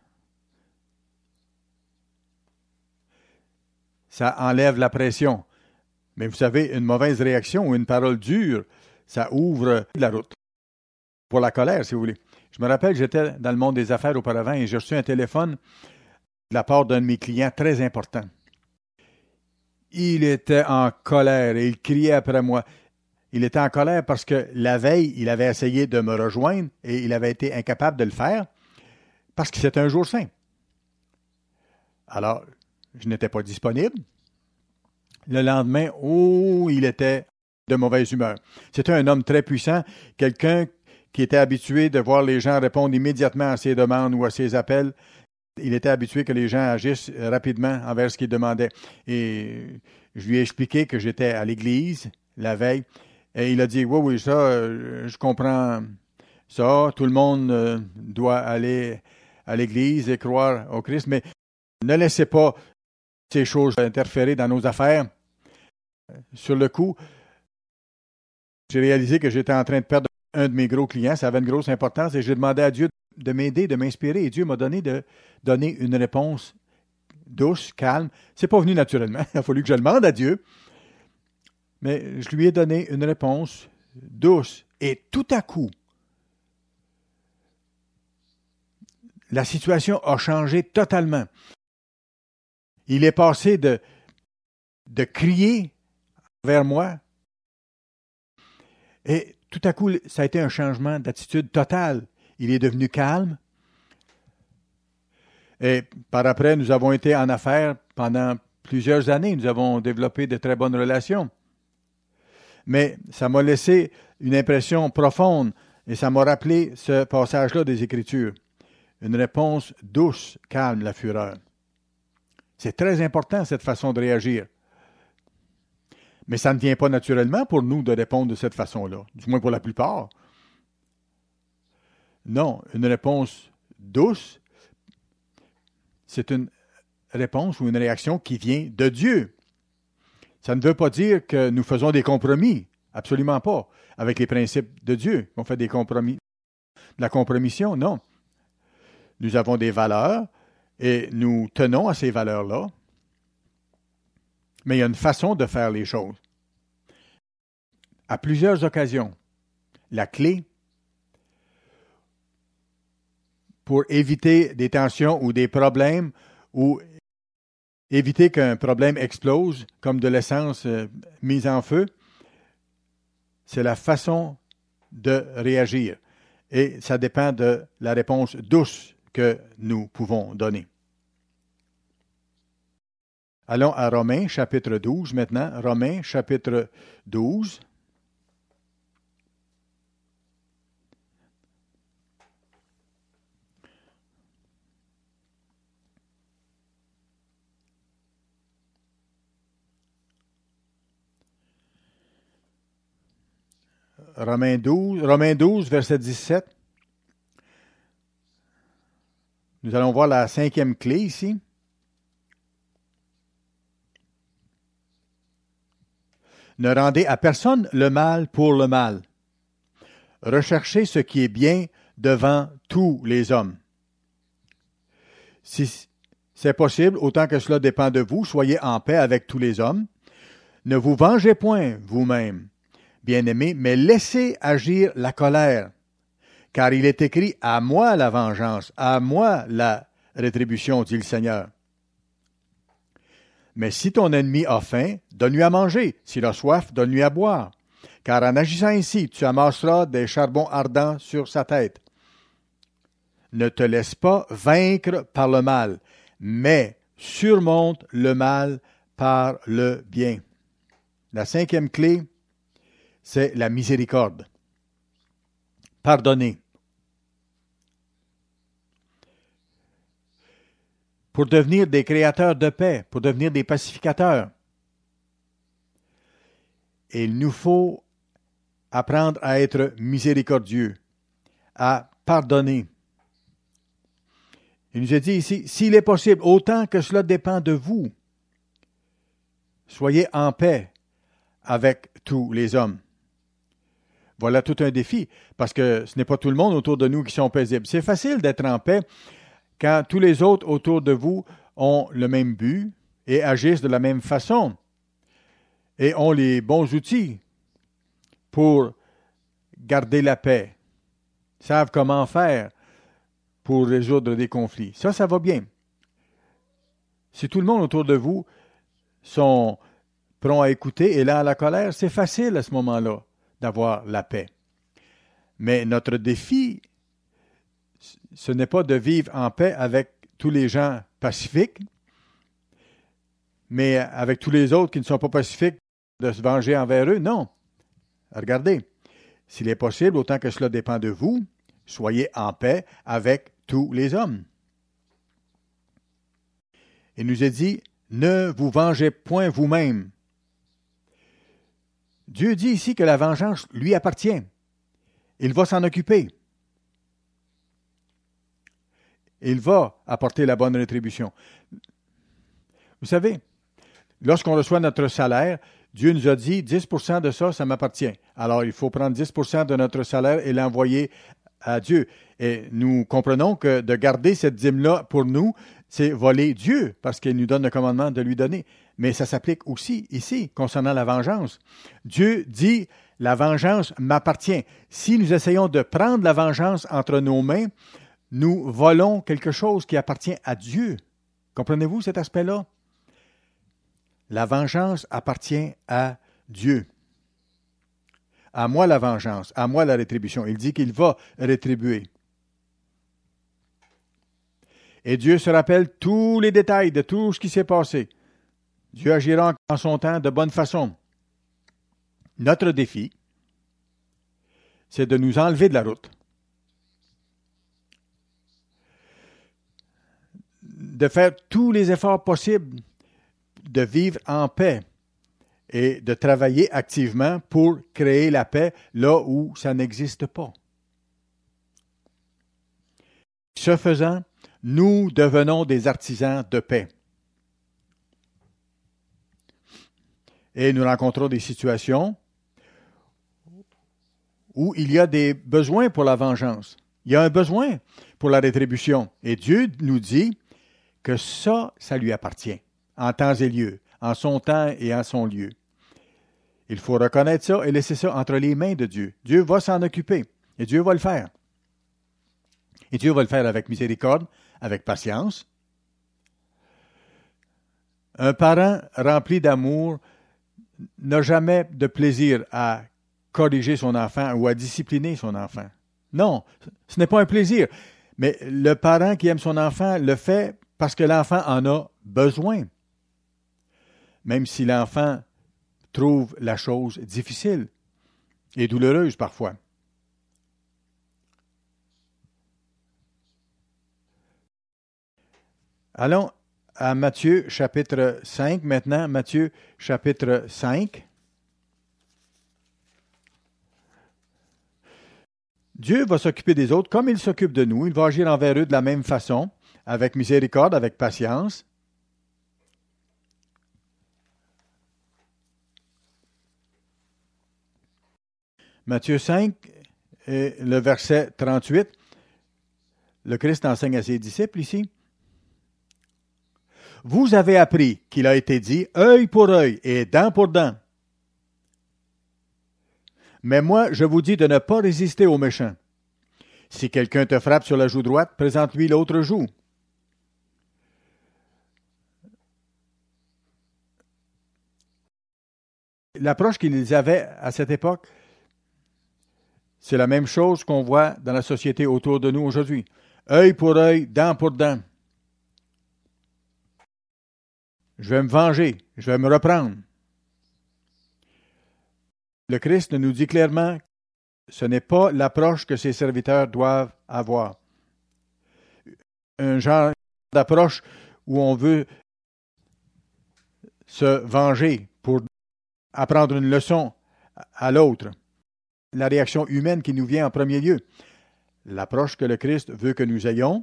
Ça enlève la pression. Mais vous savez, une mauvaise réaction ou une parole dure, ça ouvre la route pour la colère, si vous voulez. Je me rappelle, j'étais dans le monde des affaires auparavant et j'ai reçu un téléphone de la part d'un de mes clients très important. Il était en colère et il criait après moi. Il était en colère parce que la veille, il avait essayé de me rejoindre et il avait été incapable de le faire parce que c'était un jour saint. Alors, je n'étais pas disponible. Le lendemain, oh, il était de mauvaise humeur. C'était un homme très puissant, quelqu'un qui était habitué de voir les gens répondre immédiatement à ses demandes ou à ses appels. Il était habitué que les gens agissent rapidement envers ce qu'il demandait. Et je lui ai expliqué que j'étais à l'église la veille. Et il a dit, oui, oui, ça, je comprends ça. Tout le monde doit aller à l'église et croire au Christ. Mais ne laissez pas ces choses interférer dans nos affaires. Sur le coup, j'ai réalisé que j'étais en train de perdre un de mes gros clients. Ça avait une grosse importance et j'ai demandé à Dieu de m'aider, de m'inspirer. Et Dieu m'a donné de donner une réponse douce, calme. C'est pas venu naturellement. Il a fallu que je le demande à Dieu. Mais je lui ai donné une réponse douce. Et tout à coup, la situation a changé totalement. Il est passé de, de crier vers moi et tout à coup, ça a été un changement d'attitude total. Il est devenu calme. Et par après, nous avons été en affaires pendant plusieurs années. Nous avons développé de très bonnes relations. Mais ça m'a laissé une impression profonde et ça m'a rappelé ce passage-là des Écritures. Une réponse douce calme la fureur. C'est très important, cette façon de réagir. Mais ça ne vient pas naturellement pour nous de répondre de cette façon-là, du moins pour la plupart. Non, une réponse douce, c'est une réponse ou une réaction qui vient de Dieu. Ça ne veut pas dire que nous faisons des compromis, absolument pas, avec les principes de Dieu. On fait des compromis, de la compromission, non. Nous avons des valeurs et nous tenons à ces valeurs-là. Mais il y a une façon de faire les choses. À plusieurs occasions, la clé pour éviter des tensions ou des problèmes ou éviter qu'un problème explose comme de l'essence euh, mise en feu, c'est la façon de réagir. Et ça dépend de la réponse douce que nous pouvons donner. Allons à Romains, chapitre douze maintenant. Romains, chapitre douze. Romains douze, Romains douze, verset dix-sept. Nous allons voir la cinquième clé ici. Ne rendez à personne le mal pour le mal. Recherchez ce qui est bien devant tous les hommes. Si c'est possible, autant que cela dépend de vous, soyez en paix avec tous les hommes. Ne vous vengez point vous-même, bien-aimés, mais laissez agir la colère. Car il est écrit, à moi la vengeance, à moi la rétribution, dit le Seigneur. Mais si ton ennemi a faim, donne-lui à manger. S'il a soif, donne-lui à boire. Car en agissant ainsi, tu amasseras des charbons ardents sur sa tête. Ne te laisse pas vaincre par le mal, mais surmonte le mal par le bien. La cinquième clé, c'est la miséricorde. Pardonner. Pour devenir des créateurs de paix, pour devenir des pacificateurs. Et il nous faut apprendre à être miséricordieux, à pardonner. Il nous a dit ici, s'il est possible, autant que cela dépend de vous, soyez en paix avec tous les hommes. Voilà tout un défi, parce que ce n'est pas tout le monde autour de nous qui sont paisibles. C'est facile d'être en paix quand tous les autres autour de vous ont le même but et agissent de la même façon et ont les bons outils pour garder la paix, savent comment faire pour résoudre des conflits. Ça, ça va bien. Si tout le monde autour de vous sont prompts à écouter et là à la colère, c'est facile à ce moment-là d'avoir la paix. Mais notre défi, ce n'est pas de vivre en paix avec tous les gens pacifiques, mais avec tous les autres qui ne sont pas pacifiques, de se venger envers eux. Non. Regardez, s'il est possible, autant que cela dépend de vous, soyez en paix avec tous les hommes. Il nous est dit, ne vous vengez point vous-même. Dieu dit ici que la vengeance lui appartient. Il va s'en occuper. Il va apporter la bonne rétribution. Vous savez, lorsqu'on reçoit notre salaire, Dieu nous a dit dix pour cent de ça, ça m'appartient. Alors, il faut prendre dix pour cent de notre salaire et l'envoyer à Dieu. Et nous comprenons que de garder cette dîme-là pour nous, c'est voler Dieu, parce qu'il nous donne le commandement de lui donner. Mais ça s'applique aussi ici, concernant la vengeance. Dieu dit, la vengeance m'appartient. Si nous essayons de prendre la vengeance entre nos mains, nous volons quelque chose qui appartient à Dieu. Comprenez-vous cet aspect-là? La vengeance appartient à Dieu. À moi la vengeance, à moi la rétribution. Il dit qu'il va rétribuer. Et Dieu se rappelle tous les détails de tout ce qui s'est passé. Dieu agira en son temps de bonne façon. Notre défi, c'est de nous enlever de la route. De faire tous les efforts possibles de vivre en paix et de travailler activement pour créer la paix là où ça n'existe pas. Ce faisant, nous devenons des artisans de paix. Et nous rencontrons des situations où il y a des besoins pour la vengeance. Il y a un besoin pour la rétribution. Et Dieu nous dit que ça, ça lui appartient, en temps et lieu, en son temps et en son lieu. Il faut reconnaître ça et laisser ça entre les mains de Dieu. Dieu va s'en occuper et Dieu va le faire. Et Dieu va le faire avec miséricorde, avec patience. Un parent rempli d'amour n'a jamais de plaisir à corriger son enfant ou à discipliner son enfant. Non, ce n'est pas un plaisir. Mais le parent qui aime son enfant le fait parce que l'enfant en a besoin. Même si l'enfant trouve la chose difficile et douloureuse parfois. Allons à Matthieu chapitre cinq maintenant. Matthieu chapitre cinq. Dieu va s'occuper des autres comme il s'occupe de nous. Il va agir envers eux de la même façon, avec miséricorde, avec patience. Matthieu cinq, et le verset trente-huit. Le Christ enseigne à ses disciples ici. Vous avez appris qu'il a été dit œil pour œil et dent pour dent. Mais moi, je vous dis de ne pas résister aux méchants. Si quelqu'un te frappe sur la joue droite, présente-lui l'autre joue. L'approche qu'ils avaient à cette époque, c'est la même chose qu'on voit dans la société autour de nous aujourd'hui. Œil pour œil, dent pour dent. Je vais me venger, je vais me reprendre. Le Christ nous dit clairement que ce n'est pas l'approche que ses serviteurs doivent avoir. Un genre d'approche où on veut se venger pour apprendre une leçon à l'autre. La réaction humaine qui nous vient en premier lieu. L'approche que le Christ veut que nous ayons,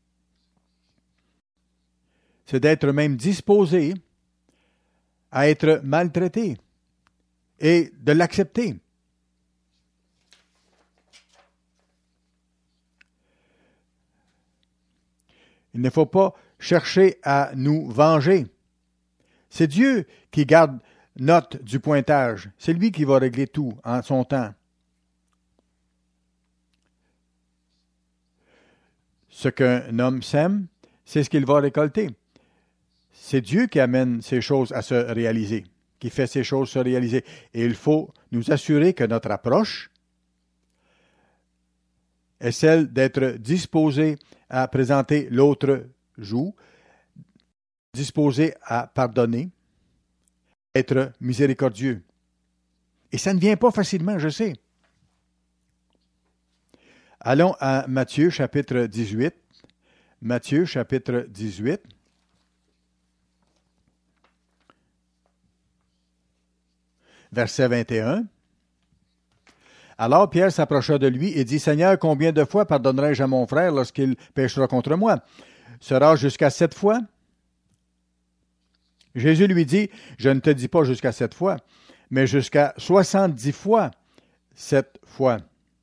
c'est d'être même disposé à être maltraité et de l'accepter. Il ne faut pas chercher à nous venger. C'est Dieu qui garde note du pointage. C'est lui qui va régler tout en son temps. Ce qu'un homme sème, c'est ce qu'il va récolter. C'est Dieu qui amène ces choses à se réaliser, qui fait ces choses se réaliser. Et il faut nous assurer que notre approche est celle d'être disposé à présenter l'autre joue, disposé à pardonner, être miséricordieux. Et ça ne vient pas facilement, je sais. Allons à Matthieu chapitre dix-huit. Matthieu chapitre dix-huit. Verset vingt et un. Alors Pierre s'approcha de lui et dit, « Seigneur, combien de fois pardonnerai-je à mon frère lorsqu'il péchera contre moi? Sera jusqu'à sept fois? » Jésus lui dit, « Je ne te dis pas jusqu'à sept fois, mais jusqu'à soixante-dix fois sept fois. »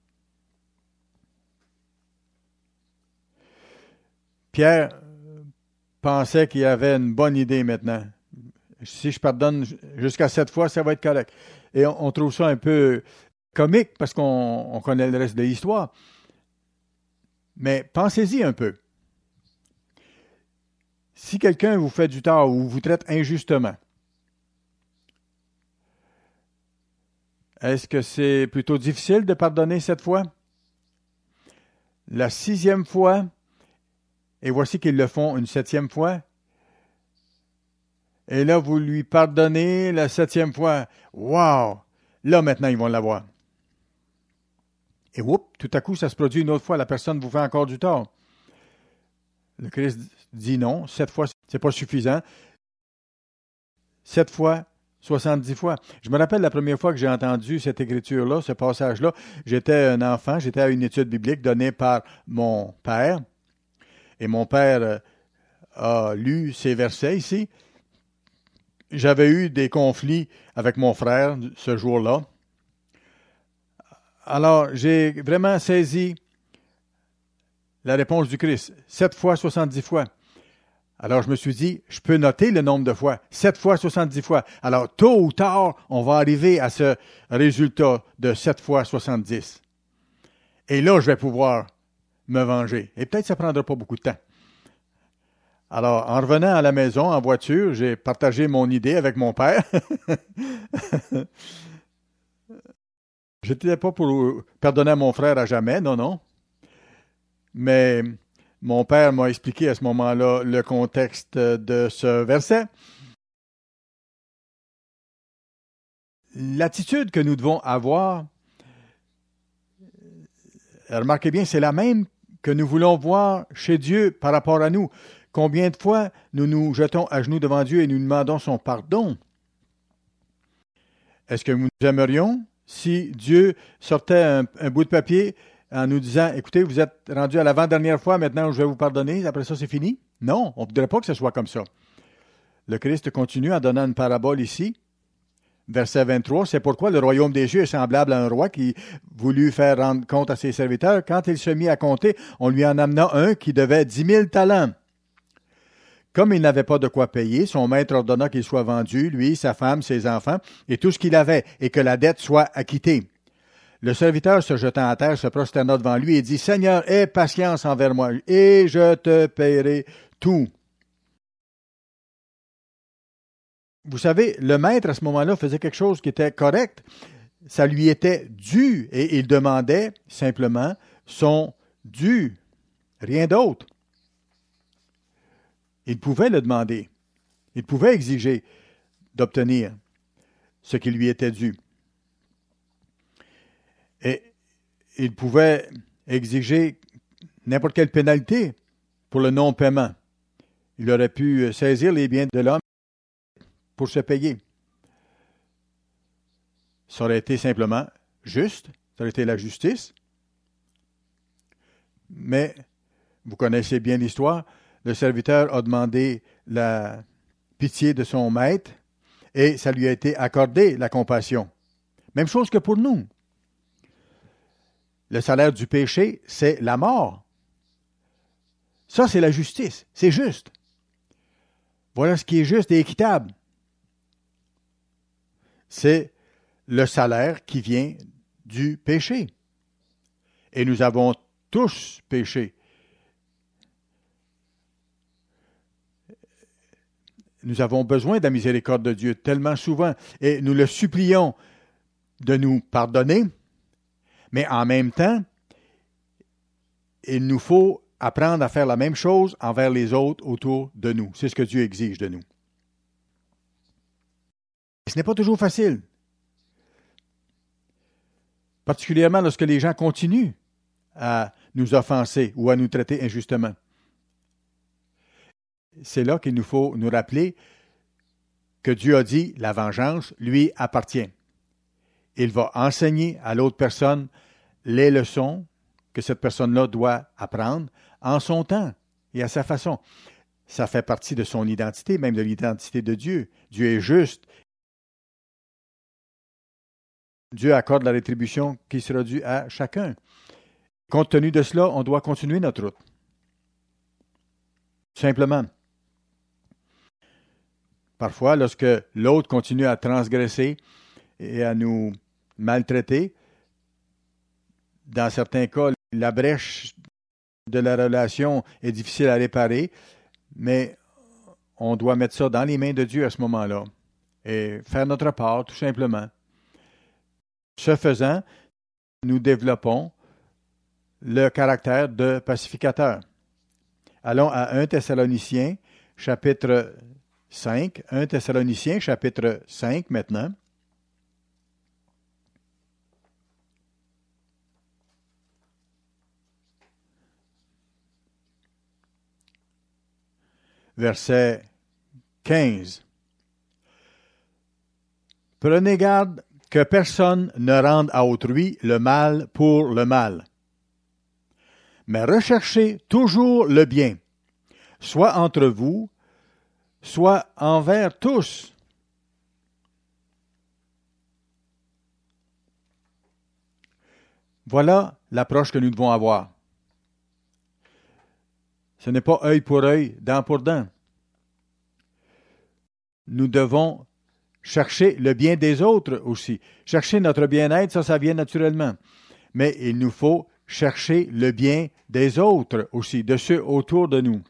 Pierre pensait qu'il avait une bonne idée maintenant. Si je pardonne jusqu'à sept fois, ça va être correct. Et on, on trouve ça un peu comique parce qu'on on connaît le reste de l'histoire. Mais pensez-y un peu. Si quelqu'un vous fait du tort ou vous traite injustement, est-ce que c'est plutôt difficile de pardonner cette fois? La sixième fois, et voici qu'ils le font une septième fois, et là, vous lui pardonnez la septième fois. Wow! Là, maintenant, ils vont l'avoir. Et whoop, tout à coup, ça se produit une autre fois. La personne vous fait encore du tort. Le Christ dit non. Sept fois, c'est pas suffisant. Sept fois, soixante-dix fois. Je me rappelle la première fois que j'ai entendu cette écriture-là, ce passage-là. J'étais un enfant, j'étais à une étude biblique donnée par mon père. Et mon père a lu ces versets ici. J'avais eu des conflits avec mon frère ce jour-là. Alors, j'ai vraiment saisi la réponse du Christ. Sept fois, soixante-dix fois. Alors, je me suis dit, je peux noter le nombre de fois. Sept fois, soixante-dix fois. Alors, tôt ou tard, on va arriver à ce résultat de sept fois soixante-dix. Et là, je vais pouvoir me venger. Et peut-être que ça ne prendra pas beaucoup de temps. Alors, en revenant à la maison, en voiture, j'ai partagé mon idée avec mon père. Je n'étais pas pour pardonner à mon frère à jamais, non, non. Mais mon père m'a expliqué à ce moment-là le contexte de ce verset. L'attitude que nous devons avoir, remarquez bien, c'est la même que nous voulons voir chez Dieu par rapport à nous. Combien de fois nous nous jetons à genoux devant Dieu et nous demandons son pardon? Est-ce que nous aimerions si Dieu sortait un, un bout de papier en nous disant, écoutez, vous êtes rendu à l'avant-dernière fois, maintenant je vais vous pardonner, après ça c'est fini? Non, on ne voudrait pas que ce soit comme ça. Le Christ continue en donnant une parabole ici, verset vingt-trois, c'est pourquoi le royaume des cieux est semblable à un roi qui voulut faire rendre compte à ses serviteurs. Quand il se mit à compter, on lui en amena un qui devait dix mille talents. Comme il n'avait pas de quoi payer, son maître ordonna qu'il soit vendu, lui, sa femme, ses enfants, et tout ce qu'il avait, et que la dette soit acquittée. Le serviteur, se jetant à terre, se prosterna devant lui et dit, « Seigneur, aie patience envers moi, et je te paierai tout. » Vous savez, le maître, à ce moment-là, faisait quelque chose qui était correct. Ça lui était dû, et il demandait simplement son dû, rien d'autre. Il pouvait le demander. Il pouvait exiger d'obtenir ce qui lui était dû. Et il pouvait exiger n'importe quelle pénalité pour le non-paiement. Il aurait pu saisir les biens de l'homme pour se payer. Ça aurait été simplement juste, ça aurait été la justice. Mais, vous connaissez bien l'histoire, le serviteur a demandé la pitié de son maître et ça lui a été accordé, la compassion. Même chose que pour nous. Le salaire du péché, c'est la mort. Ça, c'est la justice. C'est juste. Voilà ce qui est juste et équitable. C'est le salaire qui vient du péché. Et nous avons tous péché. nous avons besoin de la miséricorde de Dieu tellement souvent et nous le supplions de nous pardonner, mais en même temps, il nous faut apprendre à faire la même chose envers les autres autour de nous. C'est ce que Dieu exige de nous. Ce n'est pas toujours facile, particulièrement lorsque les gens continuent à nous offenser ou à nous traiter injustement. C'est là qu'il nous faut nous rappeler que Dieu a dit, la vengeance lui appartient. Il va enseigner à l'autre personne les leçons que cette personne-là doit apprendre en son temps et à sa façon. Ça fait partie de son identité, même de l'identité de Dieu. Dieu est juste. Dieu accorde la rétribution qui sera due à chacun. Compte tenu de cela, on doit continuer notre route. Simplement. Parfois, lorsque l'autre continue à transgresser et à nous maltraiter, dans certains cas, la brèche de la relation est difficile à réparer, mais on doit mettre ça dans les mains de Dieu à ce moment-là et faire notre part, tout simplement. Ce faisant, nous développons le caractère de pacificateur. Allons à Premier Thessaloniciens, chapitre cinq. Premier Thessaloniciens, chapitre cinq, maintenant. Verset quinze. Prenez garde que personne ne rende à autrui le mal pour le mal, mais recherchez toujours le bien, soit entre vous, soit envers tous. Voilà l'approche que nous devons avoir. Ce n'est pas œil pour œil, dent pour dent. Nous devons chercher le bien des autres aussi. Chercher notre bien-être, ça, ça vient naturellement. Mais il nous faut chercher le bien des autres aussi, de ceux autour de nous.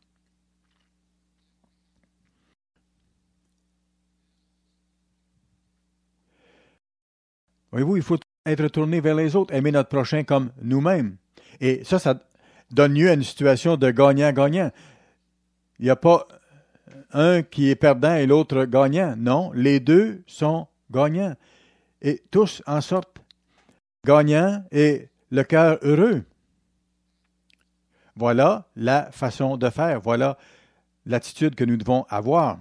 Voyez-vous, il faut être tourné vers les autres, aimer notre prochain comme nous-mêmes. Et ça, ça donne lieu à une situation de gagnant-gagnant. Il n'y a pas un qui est perdant et l'autre gagnant. Non, les deux sont gagnants. Et tous en sortent gagnants et le cœur heureux. Voilà la façon de faire. Voilà l'attitude que nous devons avoir.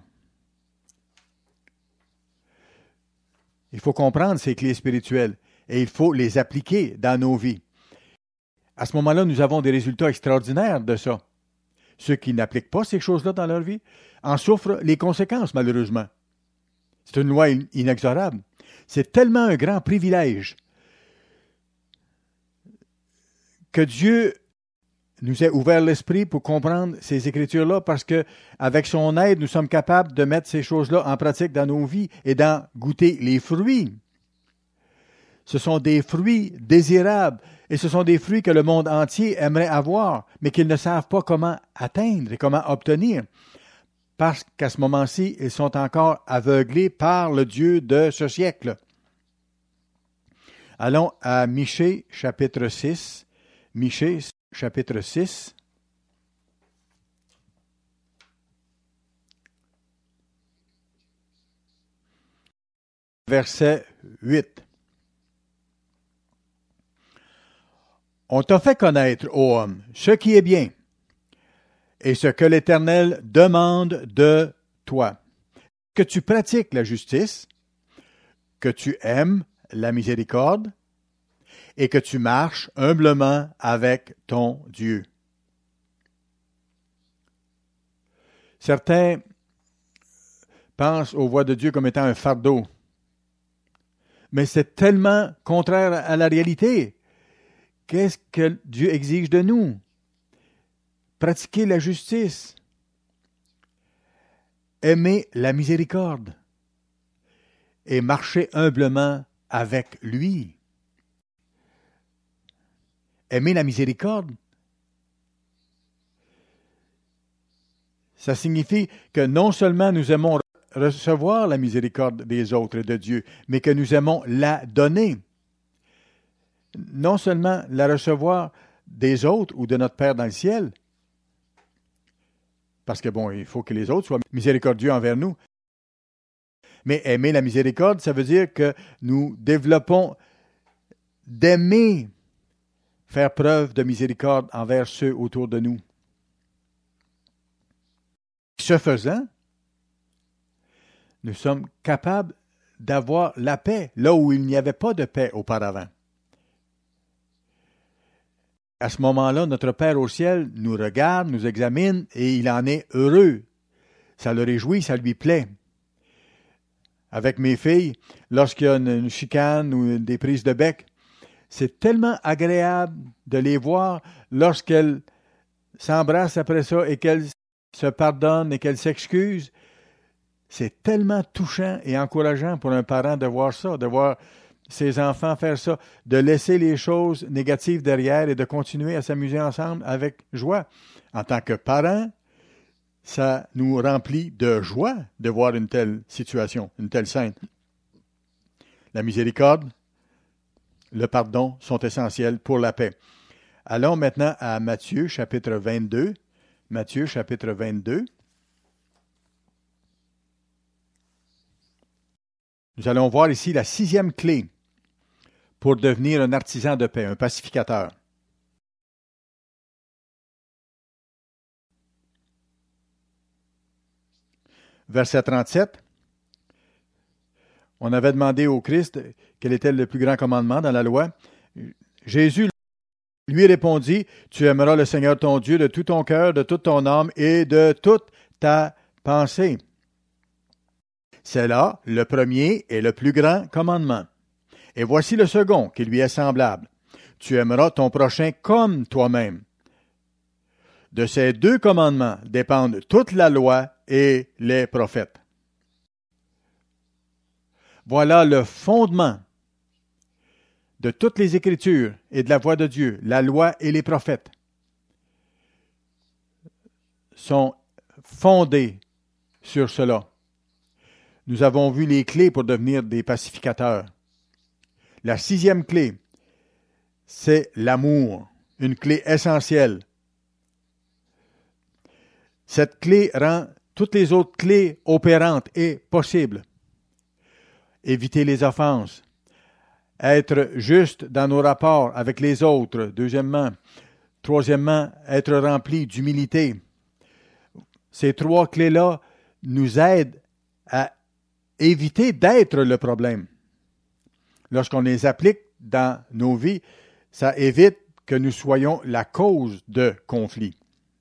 Il faut comprendre ces clés spirituelles et il faut les appliquer dans nos vies. À ce moment-là, nous avons des résultats extraordinaires de ça. Ceux qui n'appliquent pas ces choses-là dans leur vie en souffrent les conséquences, malheureusement. C'est une loi inexorable. C'est tellement un grand privilège que Dieu nous ait ouvert l'esprit pour comprendre ces Écritures-là parce que, avec son aide, nous sommes capables de mettre ces choses-là en pratique dans nos vies et d'en goûter les fruits. Ce sont des fruits désirables et ce sont des fruits que le monde entier aimerait avoir, mais qu'ils ne savent pas comment atteindre et comment obtenir. Parce qu'à ce moment-ci, ils sont encore aveuglés par le Dieu de ce siècle. Allons à Michée, chapitre six. Michée, chapitre six. Verset huit. On t'a fait connaître, ô homme, ce qui est bien, et ce que l'Éternel demande de toi, que tu pratiques la justice, que tu aimes la miséricorde, et que tu marches humblement avec ton Dieu. Certains pensent aux voies de Dieu comme étant un fardeau, mais c'est tellement contraire à la réalité. Qu'est-ce que Dieu exige de nous? Pratiquer la justice, aimer la miséricorde et marcher humblement avec lui. Aimer la miséricorde, ça signifie que non seulement nous aimons recevoir la miséricorde des autres et de Dieu, mais que nous aimons la donner. Non seulement la recevoir des autres ou de notre Père dans le ciel, parce que bon, il faut que les autres soient miséricordieux envers nous, mais aimer la miséricorde, ça veut dire que nous développons d'aimer faire preuve de miséricorde envers ceux autour de nous. Ce faisant, nous sommes capables d'avoir la paix là où il n'y avait pas de paix auparavant. À ce moment-là, notre Père au ciel nous regarde, nous examine et il en est heureux. Ça le réjouit, ça lui plaît. Avec mes filles, lorsqu'il y a une, une chicane ou des prises de bec, c'est tellement agréable de les voir lorsqu'elles s'embrassent après ça et qu'elles se pardonnent et qu'elles s'excusent. C'est tellement touchant et encourageant pour un parent de voir ça, de voir ses enfants faire ça, de laisser les choses négatives derrière et de continuer à s'amuser ensemble avec joie. En tant que parent, ça nous remplit de joie de voir une telle situation, une telle scène. La miséricorde, le pardon sont essentiels pour la paix. Allons maintenant à Matthieu, chapitre vingt-deux. Matthieu, chapitre vingt-deux. Nous allons voir ici la sixième clé pour devenir un artisan de paix, un pacificateur. Verset trente-sept. On avait demandé au Christ quel était le plus grand commandement dans la loi. Jésus lui répondit, « Tu aimeras le Seigneur ton Dieu de tout ton cœur, de toute ton âme et de toute ta pensée. » C'est là le premier et le plus grand commandement. Et voici le second qui lui est semblable. Tu aimeras ton prochain comme toi-même. De ces deux commandements dépendent toute la loi et les prophètes. Voilà le fondement de toutes les Écritures et de la voix de Dieu. La loi et les prophètes sont fondés sur cela. Nous avons vu les clés pour devenir des pacificateurs. La sixième clé, c'est l'amour, une clé essentielle. Cette clé rend toutes les autres clés opérantes et possibles. Éviter les offenses, être juste dans nos rapports avec les autres, deuxièmement. Troisièmement, être rempli d'humilité. Ces trois clés-là nous aident à éviter d'être le problème. Lorsqu'on les applique dans nos vies, ça évite que nous soyons la cause de conflits.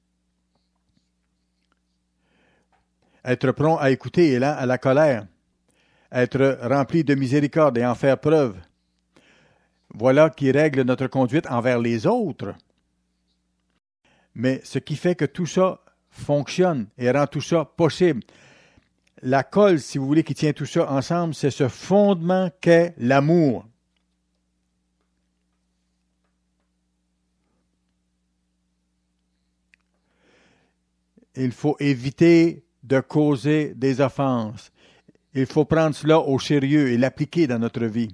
Être prompt à écouter et lent à la colère. Être rempli de miséricorde et en faire preuve. Voilà qui règle notre conduite envers les autres. Mais ce qui fait que tout ça fonctionne et rend tout ça possible, la colle, si vous voulez, qui tient tout ça ensemble, c'est ce fondement qu'est l'amour. Il faut éviter de causer des offenses. Il faut prendre cela au sérieux et l'appliquer dans notre vie.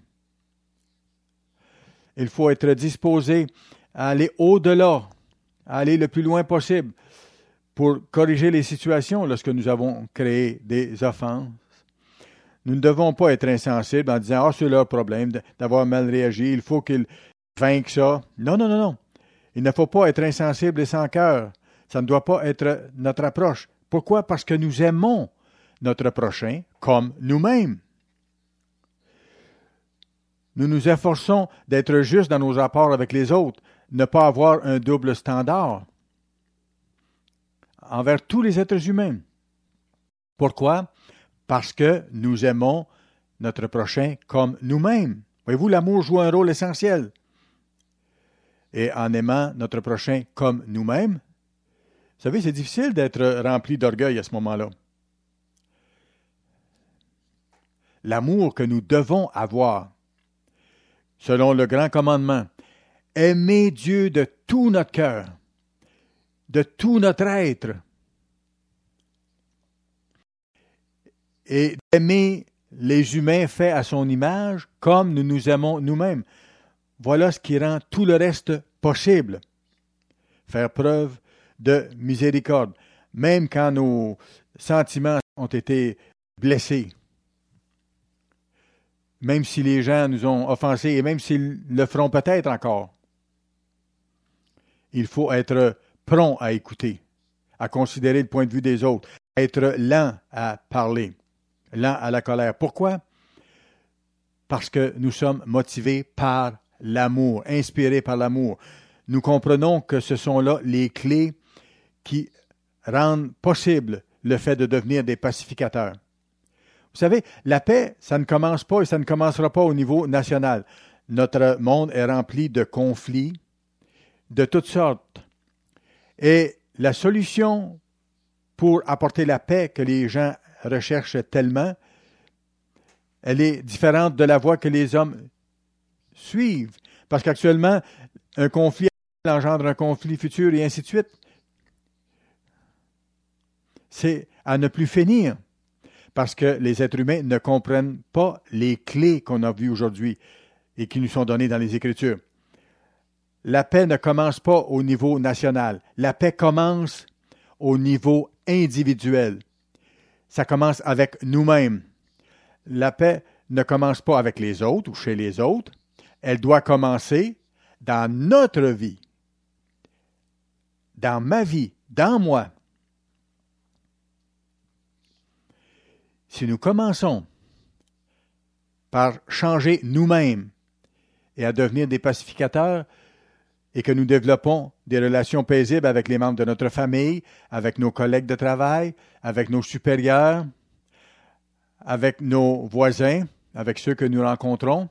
Il faut être disposé à aller au-delà, à aller le plus loin possible pour corriger les situations lorsque nous avons créé des offenses. Nous ne devons pas être insensibles en disant « Ah, c'est leur problème d'avoir mal réagi, il faut qu'ils vainquent ça. » Non, non, non, non. Il ne faut pas être insensible et sans cœur. Ça ne doit pas être notre approche. Pourquoi? Parce que nous aimons notre prochain comme nous-mêmes. Nous nous efforçons d'être justes dans nos rapports avec les autres, ne pas avoir un double standard envers tous les êtres humains. Pourquoi? Parce que nous aimons notre prochain comme nous-mêmes. Voyez-vous, l'amour joue un rôle essentiel. Et en aimant notre prochain comme nous-mêmes, vous savez, c'est difficile d'être rempli d'orgueil à ce moment-là. L'amour que nous devons avoir, selon le grand commandement, aimer Dieu de tout notre cœur, de tout notre être, et d'aimer les humains faits à son image comme nous nous aimons nous-mêmes. Voilà ce qui rend tout le reste possible. Faire preuve de miséricorde, même quand nos sentiments ont été blessés, même si les gens nous ont offensés et même s'ils le feront peut-être encore. Il faut être prompt à écouter, à considérer le point de vue des autres, être lent à parler, lent à la colère. Pourquoi? Parce que nous sommes motivés par l'amour, inspirés par l'amour. Nous comprenons que ce sont là les clés qui rendent possible le fait de devenir des pacificateurs. Vous savez, la paix, ça ne commence pas et ça ne commencera pas au niveau national. Notre monde est rempli de conflits de toutes sortes. Et la solution pour apporter la paix que les gens recherchent tellement, elle est différente de la voie que les hommes suivent. Parce qu'actuellement, un conflit engendre un conflit futur et ainsi de suite. C'est à ne plus finir. Parce que les êtres humains ne comprennent pas les clés qu'on a vues aujourd'hui et qui nous sont données dans les Écritures. La paix ne commence pas au niveau national. La paix commence au niveau individuel. Ça commence avec nous-mêmes. La paix ne commence pas avec les autres ou chez les autres. Elle doit commencer dans notre vie, dans ma vie, dans moi. Si nous commençons par changer nous-mêmes et à devenir des pacificateurs et que nous développons des relations paisibles avec les membres de notre famille, avec nos collègues de travail, avec nos supérieurs, avec nos voisins, avec ceux que nous rencontrons,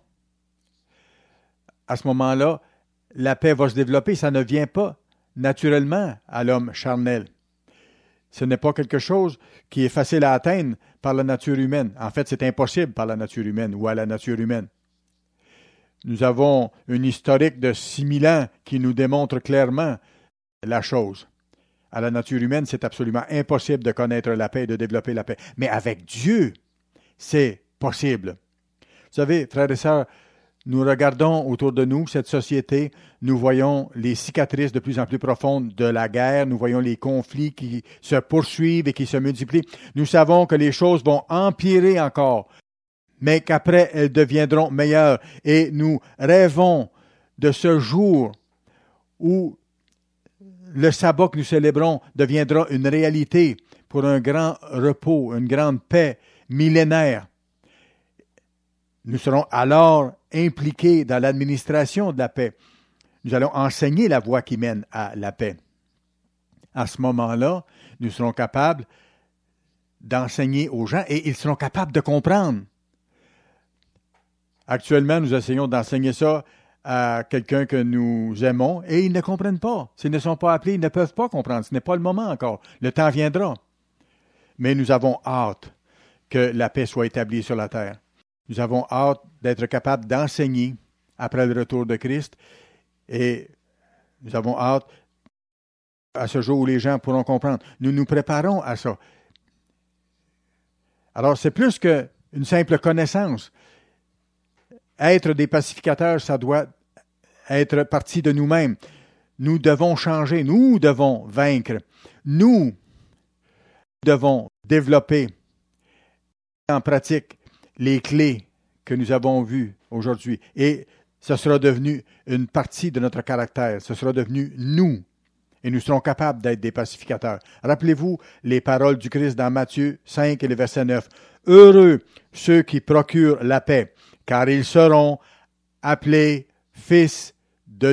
à ce moment-là, la paix va se développer. Ça ne vient pas naturellement à l'homme charnel. Ce n'est pas quelque chose qui est facile à atteindre par la nature humaine. En fait, c'est impossible par la nature humaine ou à la nature humaine. Nous avons une historique de six mille ans qui nous démontre clairement la chose. À la nature humaine, c'est absolument impossible de connaître la paix et de développer la paix. Mais avec Dieu, c'est possible. Vous savez, frères et sœurs, nous regardons autour de nous cette société, nous voyons les cicatrices de plus en plus profondes de la guerre, nous voyons les conflits qui se poursuivent et qui se multiplient. Nous savons que les choses vont empirer encore, mais qu'après elles deviendront meilleures. Et nous rêvons de ce jour où le sabbat que nous célébrons deviendra une réalité pour un grand repos, une grande paix millénaire. Nous serons alors impliqués dans l'administration de la paix. Nous allons enseigner la voie qui mène à la paix. À ce moment-là, nous serons capables d'enseigner aux gens et ils seront capables de comprendre. Actuellement, nous essayons d'enseigner ça à quelqu'un que nous aimons et ils ne comprennent pas. S'ils ne sont pas appelés, ils ne peuvent pas comprendre. Ce n'est pas le moment encore. Le temps viendra. Mais nous avons hâte que la paix soit établie sur la terre. Nous avons hâte d'être capables d'enseigner après le retour de Christ et nous avons hâte à ce jour où les gens pourront comprendre. Nous nous préparons à ça. Alors, c'est plus qu'une simple connaissance. Être des pacificateurs, ça doit être partie de nous-mêmes. Nous devons changer, nous devons vaincre. Nous devons développer en pratique les clés que nous avons vues aujourd'hui. Et ce sera devenu une partie de notre caractère. Ce sera devenu nous. Et nous serons capables d'être des pacificateurs. Rappelez-vous les paroles du Christ dans Matthieu cinq et le verset neuf. « Heureux ceux qui procurent la paix, car ils seront appelés fils de Dieu. »